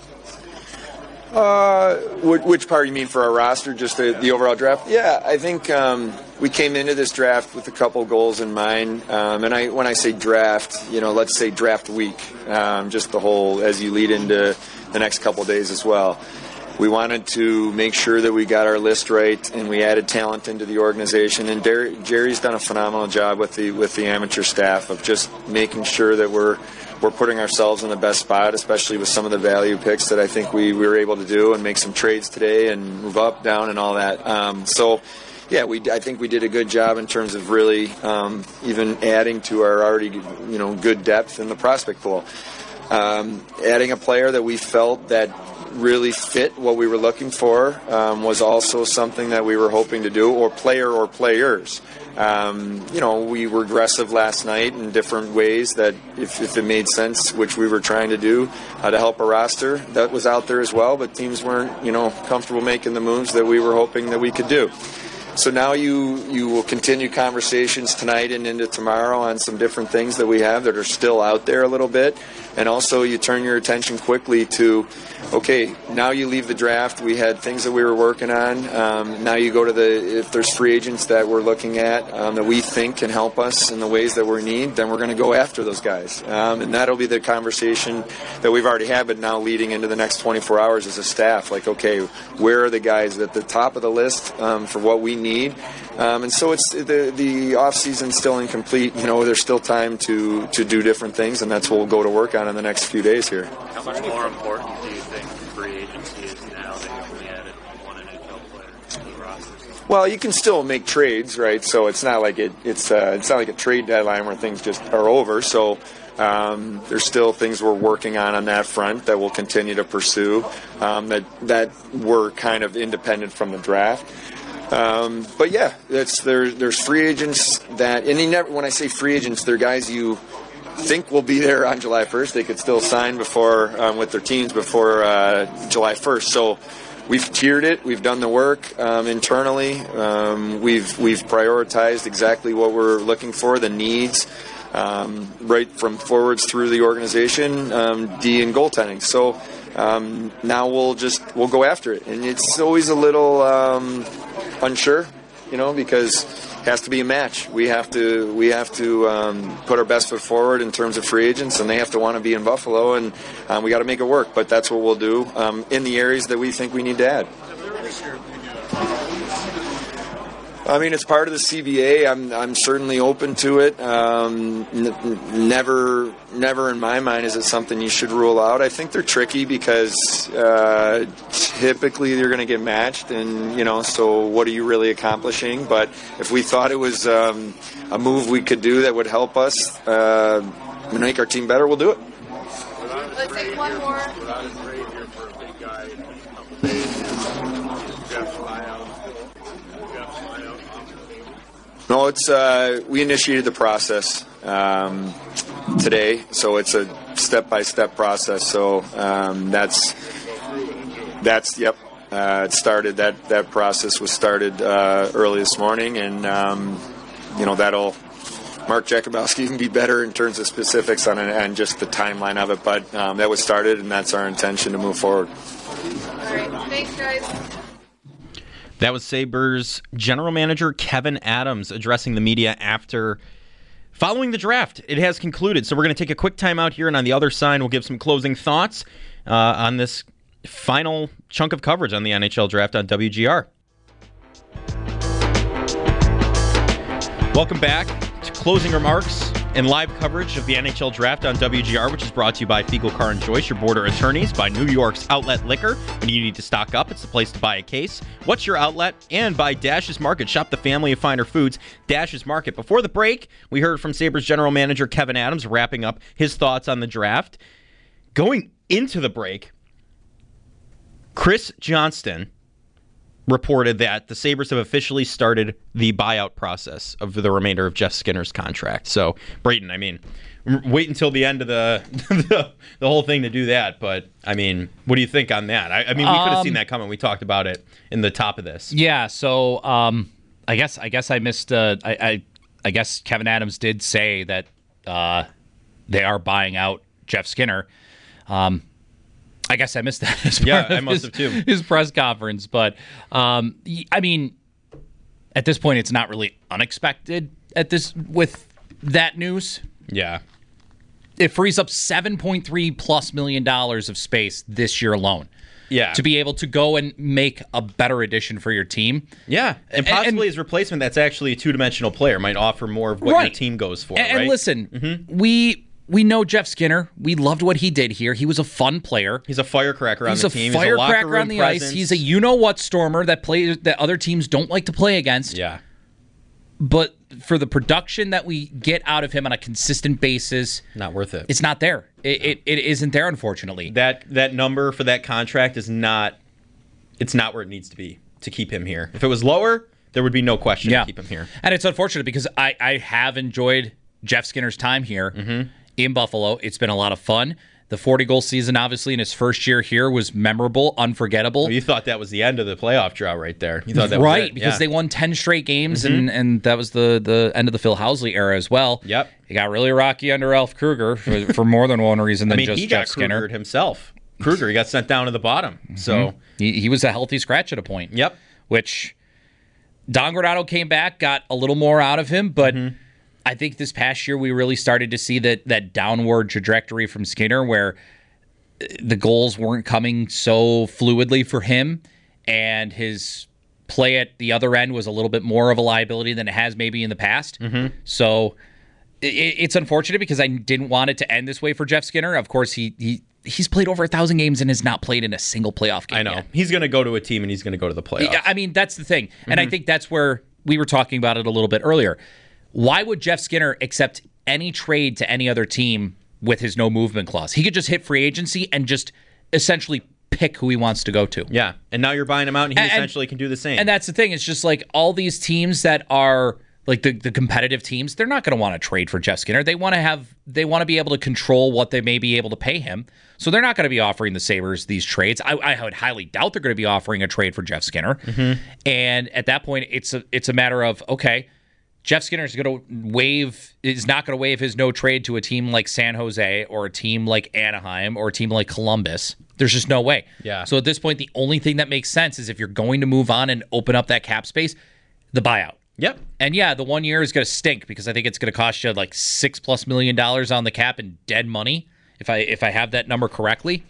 Which part you mean for our roster? Just the overall draft? Yeah, I think we came into this draft with a couple goals in mind. And when I say draft, let's say draft week, just the whole as you lead into the next couple days as well. We wanted to make sure that we got our list right, and we added talent into the organization. And Jerry's done a phenomenal job with the amateur staff of just making sure that we're putting ourselves in the best spot, especially with some of the value picks that I think we were able to do and make some trades today and move up, down, and all that. I think we did a good job in terms of really even adding to our already good depth in the prospect pool. Adding a player that we felt that really fit what we were looking for was also something that we were hoping to do, or players. We were aggressive last night in different ways that if it made sense, which we were trying to do to help a roster that was out there as well, but teams weren't comfortable making the moves that we were hoping that we could do. So now you will continue conversations tonight and into tomorrow on some different things that we have that are still out there a little bit. And also you turn your attention quickly to, okay, now you leave the draft. We had things that we were working on. Now you go to if there's free agents that we're looking at that we think can help us in the ways that we need, then we're going to go after those guys. And that'll be the conversation that we've already had, but now leading into the next 24 hours as a staff. Like, okay, where are the guys at the top of the list for what we need? And so it's the off season's still incomplete. There's still time to do different things, and that's what we'll go to work on in the next few days here. How much more important do you think free agency is now that you only added one NHL Well, you can still make trades, right? So it's not like it's not like a trade deadline where things just are over. So there's still things we're working on that front that we'll continue to pursue. That we're kind of independent from the draft. But yeah, there's free agents that, and when I say free agents, they're guys you think will be there on July 1st. They could still sign before with their teams before July 1st. So we've tiered it. We've done the work internally. We've prioritized exactly what we're looking for, the needs, right from forwards through the organization, D and goaltending. So now we'll go after it, and it's always a little unsure, because it has to be a match. We have to put our best foot forward in terms of free agents, and they have to want to be in Buffalo, and we got to make it work. But that's what we'll do in the areas that we think we need to add. I mean, it's part of the CBA. I'm certainly open to it. Never in my mind is it something you should rule out. I think they're tricky because typically they're going to get matched, and so what are you really accomplishing? But if we thought it was a move we could do that would help us make our team better, we'll do it. Let's take one more. No, it's we initiated the process today, so it's a step-by-step process. So that's yep. It started that process was started early this morning, and that'll Mark Jakubowski can be better in terms of specifics on just the timeline of it, but that was started, and that's our intention to move forward. All right, thanks, guys. That was Sabres general manager Kevin Adams addressing the media following the draft. It has concluded, so we're going to take a quick time out here, and on the other side, we'll give some closing thoughts on this final chunk of coverage on the NHL draft on WGR. Welcome back to closing remarks and live coverage of the NHL Draft on WGR, which is brought to you by Fiegel Car and Joyce, your border attorneys, by New York's Outlet Liquor. When you need to stock up, it's the place to buy a case. What's your outlet? And by Dash's Market. Shop the family of finer foods, Dash's Market. Before the break, we heard from Sabres general manager Kevin Adams wrapping up his thoughts on the draft. Going into the break, Chris Johnston reported that the Sabres have officially started the buyout process of the remainder of Jeff Skinner's contract. So, Brayton, I mean, wait until the end of the whole thing to do that. But, I mean, what do you think on that? I mean, we could have seen that coming. We talked about it in the top of this. Yeah, so I guess I missed I guess Kevin Adams did say that they are buying out Jeff Skinner. I guess I missed that as part of I must have too. His press conference. But, I mean, at this point, it's not really unexpected with that news. Yeah. It frees up $7.3+ million of space this year alone. Yeah. To be able to go and make a better addition for your team. Yeah. And possibly his replacement that's actually a two-dimensional player might offer more of what your team goes for, right? And listen, we know Jeff Skinner. We loved what he did here. He was a fun player. He's a firecracker on the team. He's a firecracker on the ice. He's a you-know-what stormer that other teams don't like to play against. Yeah. But for the production that we get out of him on a consistent basis, not worth it. It's not there. It isn't there, unfortunately. That number for that contract is not. It's not where it needs to be to keep him here. If it was lower, there would be no question to keep him here. And it's unfortunate because I have enjoyed Jeff Skinner's time here in Buffalo. It's been a lot of fun. The 40-goal season, obviously, in his first year here was memorable, unforgettable. Well, you thought that was the end of the playoff drought right there. You thought that was it. Because they won 10 straight games, and that was the end of the Phil Housley era as well. Yep. It got really rocky under Alf Kruger for more than one reason than just Jeff Skinner. He got himself. He got sent down to the bottom. So he was a healthy scratch at a point. Yep. Which Don Granato came back, got a little more out of him, but I think this past year we really started to see that downward trajectory from Skinner where the goals weren't coming so fluidly for him, and his play at the other end was a little bit more of a liability than it has maybe in the past. So it's unfortunate because I didn't want it to end this way for Jeff Skinner. Of course, he he's played over 1,000 games and has not played in a single playoff game. I know. Yet. He's going to go to a team and he's going to go to the playoffs. Yeah, I mean, that's the thing. And I think that's where we were talking about it a little bit earlier. Why would Jeff Skinner accept any trade to any other team with his no movement clause? He could just hit free agency and just essentially pick who he wants to go to. Yeah, and now you're buying him out, and he essentially can do the same. And that's the thing. It's just like all these teams that are like the competitive teams, they're not going to want to trade for Jeff Skinner. They want to be able to control what they may be able to pay him. So they're not going to be offering the Sabres these trades. I would highly doubt they're going to be offering a trade for Jeff Skinner. Mm-hmm. And at that point, it's a matter of, okay, Jeff Skinner is not going to waive his no trade to a team like San Jose or a team like Anaheim or a team like Columbus. There's just no way. Yeah. So at this point, the only thing that makes sense is if you're going to move on and open up that cap space, the buyout. Yep. And yeah, the 1 year is going to stink because I think it's going to cost you like $6+ million on the cap in dead money, if I have that number correctly.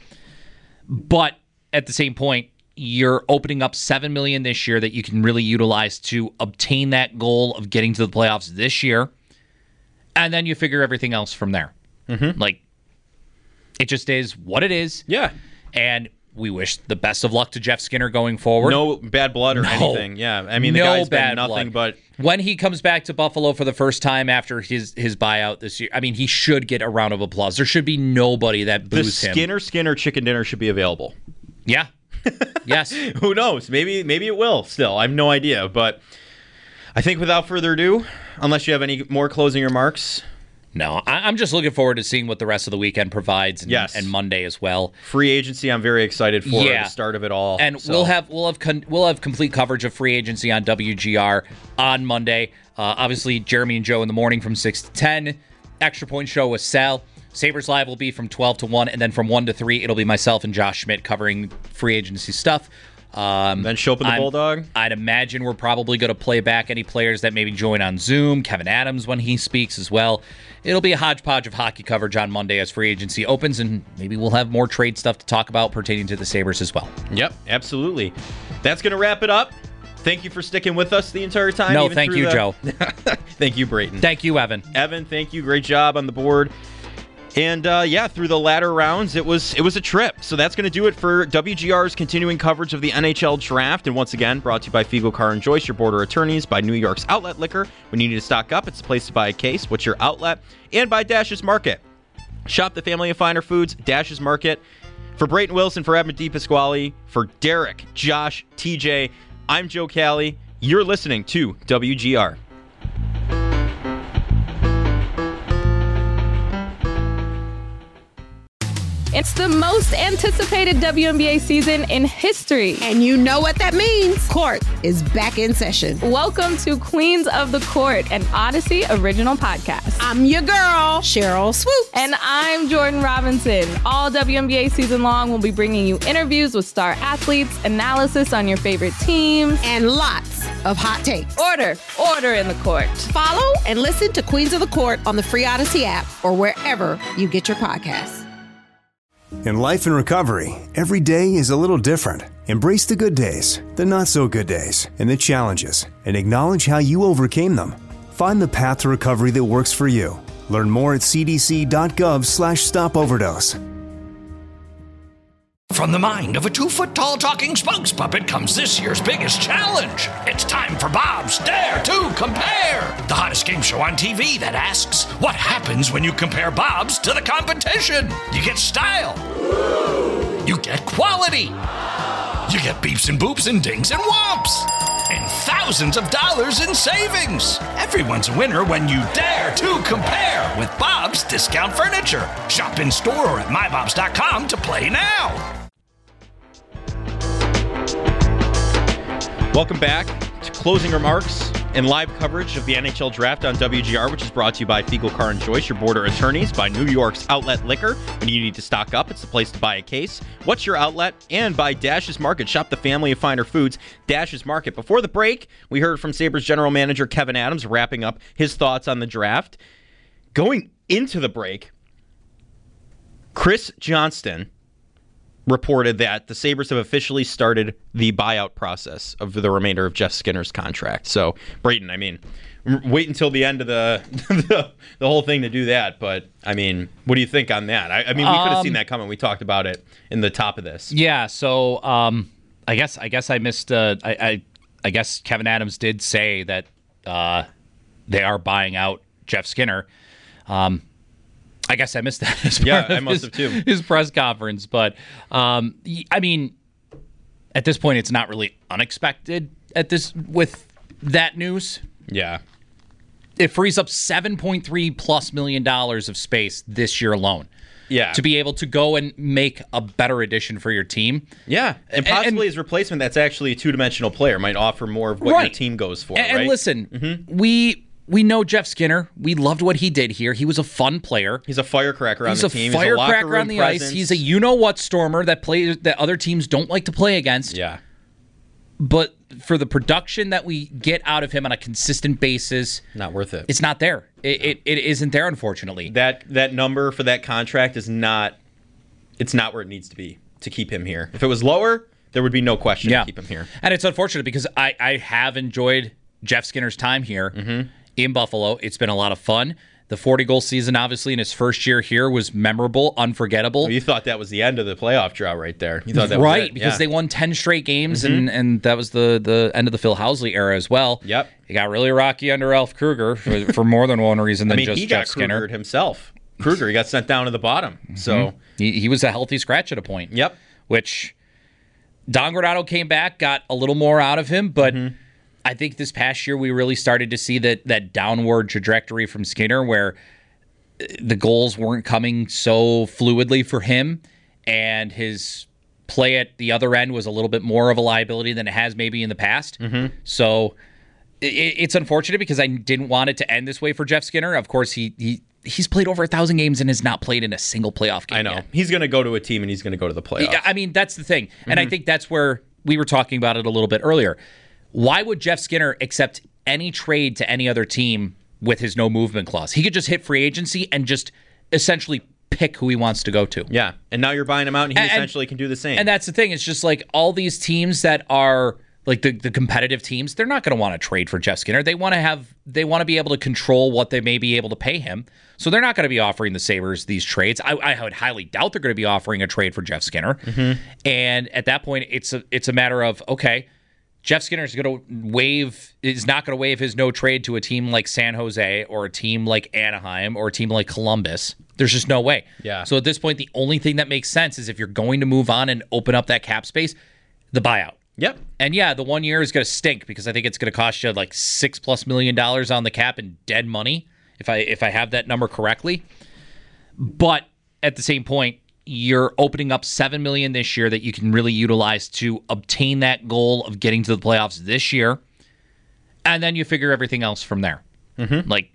But at the same point, you're opening up $7 million this year that you can really utilize to obtain that goal of getting to the playoffs this year, and then you figure everything else from there. Mm-hmm. Like, it just is what it is. Yeah. And we wish the best of luck to Jeff Skinner going forward. No bad blood or anything. Yeah, I mean, the guy's been nothing but... When he comes back to Buffalo for the first time after his buyout this year, I mean, he should get a round of applause. There should be nobody that boos him. The Skinner chicken dinner should be available. Yeah. Yes. Who knows? Maybe it will still. I have no idea. But I think without further ado, unless you have any more closing remarks... No, I'm just looking forward to seeing what the rest of the weekend provides, and Monday as well. Free agency, I'm very excited for the start of it all. And we'll have complete coverage of free agency on WGR on Monday. Obviously, Jeremy and Joe in the morning from 6 to 10. Extra Point Show with Sal. Sabres Live will be from 12 to 1, and then from 1 to 3, it'll be myself and Josh Schmidt covering free agency stuff. Then show up in the Bulldog. I'd imagine we're probably going to play back any players that maybe join on Zoom. Kevin Adams when he speaks as well. It'll be a hodgepodge of hockey coverage on Monday as free agency opens, and maybe we'll have more trade stuff to talk about pertaining to the Sabres as well. Yep, absolutely. That's going to wrap it up. Thank you for sticking with us the entire time. No, thank you, Joe. Thank you, Brayton. Thank you, Evan. Evan, thank you. Great job on the board. And through the latter rounds, it was a trip. So that's going to do it for WGR's continuing coverage of the NHL Draft. And once again, brought to you by Fiegel Car and Joyce, your border attorneys, by New York's Outlet Liquor. When you need to stock up, it's the place to buy a case. What's your outlet? And by Dash's Market. Shop the family of finer foods, Dash's Market. For Brayton Wilson, for Evan DePasquale, for Derek, Josh, TJ, I'm Joe Cali. You're listening to WGR. It's the most anticipated WNBA season in history. And you know what that means. Court is back in session. Welcome to Queens of the Court, an Odyssey original podcast. I'm your girl, Cheryl Swoops. And I'm Jordan Robinson. All WNBA season long, we'll be bringing you interviews with star athletes, analysis on your favorite teams, and lots of hot takes. Order in the court. Follow and listen to Queens of the Court on the free Odyssey app or wherever you get your podcasts. In life and recovery, every day is a little different. Embrace the good days, the not so good days, and the challenges, and acknowledge how you overcame them. Find the path to recovery that works for you. Learn more at cdc.gov/stopoverdose. From the mind of a 2-foot-tall talking spokes puppet comes this year's biggest challenge. It's time for Bob's Dare to Compare, the hottest game show on TV that asks, what happens when you compare Bob's to the competition? You get style. You get quality. You get beeps and boops and dings and whomps. And thousands of dollars in savings. Everyone's a winner when you dare to compare with Bob's Discount Furniture. Shop in store or at mybobs.com to play now. Welcome back to closing remarks and live coverage of the NHL Draft on WGR, which is brought to you by Fiegel Car and Joyce, your border attorneys, by New York's Outlet Liquor. When you need to stock up, it's the place to buy a case. What's your outlet? And by Dash's Market. Shop the family of finer foods, Dash's Market. Before the break, we heard from Sabres general manager Kevin Adams wrapping up his thoughts on the draft. Going into the break, Chris Johnston reported that the Sabres have officially started the buyout process of the remainder of Jeff Skinner's contract. So, Brayton, I mean, wait until the end of the whole thing to do that. But, I mean, what do you think on that? I mean, we could have seen that coming. We talked about it in the top of this. Yeah, so I guess I missed. I guess Kevyn Adams did say that they are buying out Jeff Skinner. I guess I missed that. As part of I must have too. His press conference, but I mean, at this point, it's not really unexpected with that news. Yeah, it frees up $7.3+ million of space this year alone. Yeah, to be able to go and make a better addition for your team. Yeah, and possibly his replacement that's actually a two-dimensional player might offer more of what your team goes for. And listen, we know Jeff Skinner. We loved what he did here. He was a fun player. He's a firecracker on the team. He's a firecracker on the ice. He's a you-know-what stormer that other teams don't like to play against. Yeah. But for the production that we get out of him on a consistent basis, not worth it. It's not there. It isn't there, unfortunately. That number for that contract is not. It's not where it needs to be to keep him here. If it was lower, there would be no question to keep him here. And it's unfortunate because I have enjoyed Jeff Skinner's time here in Buffalo. It's been a lot of fun. The 40-goal season, obviously, in his first year here was memorable, unforgettable. Well, you thought that was the end of the playoff drought right there. You thought that was it. Because they won 10 straight games, and that was the end of the Phil Housley era as well. Yep. It got really rocky under Ralph Kruger for more than one reason than just Jeff Skinner. He got himself. Kruger, he got sent down to the bottom. So he was a healthy scratch at a point. Yep. Which Don Granato came back, got a little more out of him, but I think this past year we really started to see that downward trajectory from Skinner where the goals weren't coming so fluidly for him, and his play at the other end was a little bit more of a liability than it has maybe in the past. So it's unfortunate because I didn't want it to end this way for Jeff Skinner. Of course, he's played over 1,000 games and has not played in a single playoff game. I know. Yet. He's going to go to a team and he's going to go to the playoffs. I mean, that's the thing. And I think that's where we were talking about it a little bit earlier. Why would Jeff Skinner accept any trade to any other team with his no movement clause? He could just hit free agency and just essentially pick who he wants to go to. Yeah, and now you're buying him out, and he essentially can do the same. And that's the thing. It's just like all these teams that are like the competitive teams, they're not going to want to trade for Jeff Skinner. They want to be able to control what they may be able to pay him. So they're not going to be offering the Sabres these trades. I would highly doubt they're going to be offering a trade for Jeff Skinner. And at that point, it's a matter of, okay, Jeff Skinner is not going to waive his no trade to a team like San Jose or a team like Anaheim or a team like Columbus. There's just no way. Yeah. So at this point, the only thing that makes sense is if you're going to move on and open up that cap space, the buyout. Yep. And yeah, the 1 year is going to stink because I think it's going to cost you like $6+ million on the cap in dead money, if I have that number correctly. But at the same point, you're opening up $7 million this year that you can really utilize to obtain that goal of getting to the playoffs this year, and then you figure everything else from there. Like,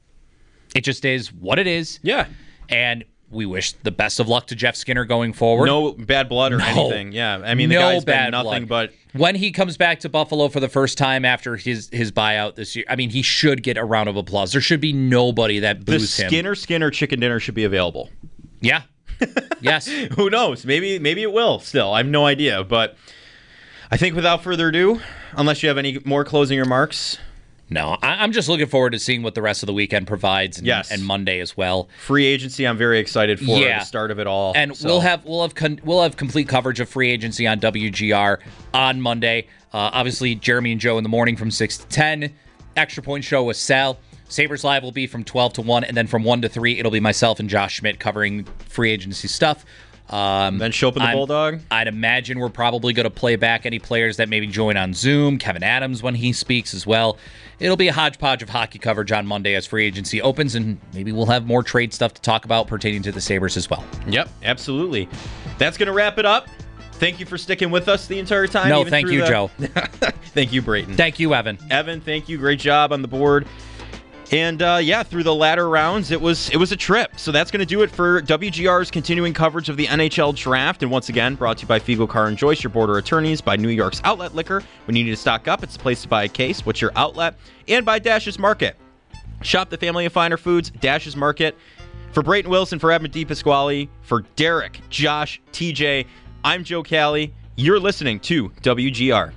it just is what it is. Yeah. And we wish the best of luck to Jeff Skinner going forward. No bad blood or anything. Yeah, I mean, the guy's been nothing but... When he comes back to Buffalo for the first time after his buyout this year, I mean, he should get a round of applause. There should be nobody that boos him. The Skinner chicken dinner should be available. Yeah. Yes. Who knows? Maybe it will still. I have no idea. But I think without further ado, unless you have any more closing remarks... No, I'm just looking forward to seeing what the rest of the weekend provides, and Monday as well. Free agency, I'm very excited for the start of it all. And we'll have complete coverage of free agency on WGR on Monday. Obviously, Jeremy and Joe in the morning from 6 to 10. Extra Point Show with Sal. Sabres Live will be from 12 to 1, and then from 1 to 3, it'll be myself and Josh Schmidt covering free agency stuff. Then show up in the Bulldog. I'd imagine we're probably going to play back any players that maybe join on Zoom. Kevyn Adams when he speaks as well. It'll be a hodgepodge of hockey coverage on Monday as free agency opens, and maybe we'll have more trade stuff to talk about pertaining to the Sabres as well. Yep, absolutely. That's going to wrap it up. Thank you for sticking with us the entire time. No, thank you, Joe. Thank you, Brayton. Thank you, Evan. Evan, thank you. Great job on the board. And through the latter rounds, it was a trip. So that's going to do it for WGR's continuing coverage of the NHL Draft. And once again, brought to you by Fiegel Car and Joyce, your border attorneys, by New York's Outlet Liquor. When you need to stock up, it's the place to buy a case. What's your outlet? And by Dash's Market. Shop the family of finer foods, Dash's Market. For Brayton Wilson, for Evan DePasquale, for Derek, Josh, TJ, I'm Joe Cali. You're listening to WGR.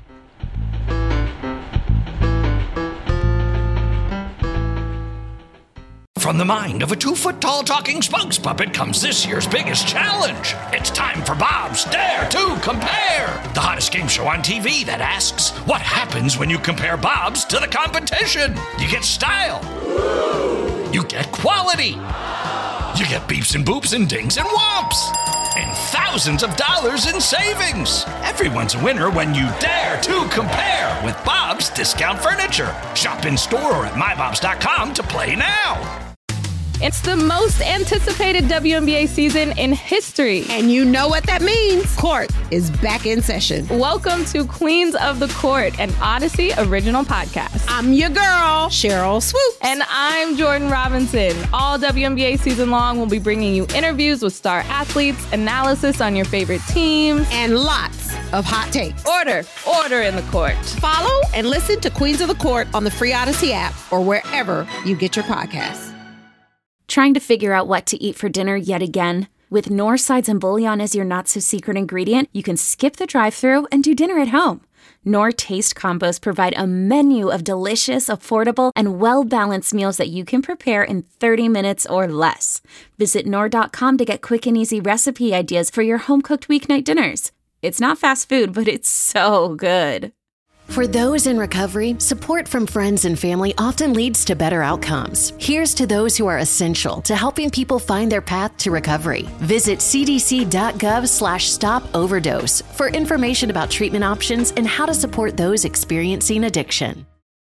From the mind of a 2-foot-tall talking spokes puppet comes this year's biggest challenge. It's time for Bob's Dare to Compare, the hottest game show on TV that asks, what happens when you compare Bobs to the competition? You get style. You get quality. You get beeps and boops and dings and whomps. And thousands of dollars in savings. Everyone's a winner when you dare to compare with Bob's Discount Furniture. Shop in store or at mybobs.com to play now. It's the most anticipated WNBA season in history. And you know what that means. Court is back in session. Welcome to Queens of the Court, an Odyssey original podcast. I'm your girl, Cheryl Swoops. And I'm Jordan Robinson. All WNBA season long, we'll be bringing you interviews with star athletes, analysis on your favorite teams, and lots of hot takes. Order in the court. Follow and listen to Queens of the Court on the free Odyssey app or wherever you get your podcasts. Trying to figure out what to eat for dinner yet again? With Knorr sides and bouillon as your not-so-secret ingredient, you can skip the drive-thru and do dinner at home. Knorr Taste Combos provide a menu of delicious, affordable, and well-balanced meals that you can prepare in 30 minutes or less. Visit Knorr.com to get quick and easy recipe ideas for your home-cooked weeknight dinners. It's not fast food, but it's so good. For those in recovery, support from friends and family often leads to better outcomes. Here's to those who are essential to helping people find their path to recovery. Visit cdc.gov/stop overdose for information about treatment options and how to support those experiencing addiction.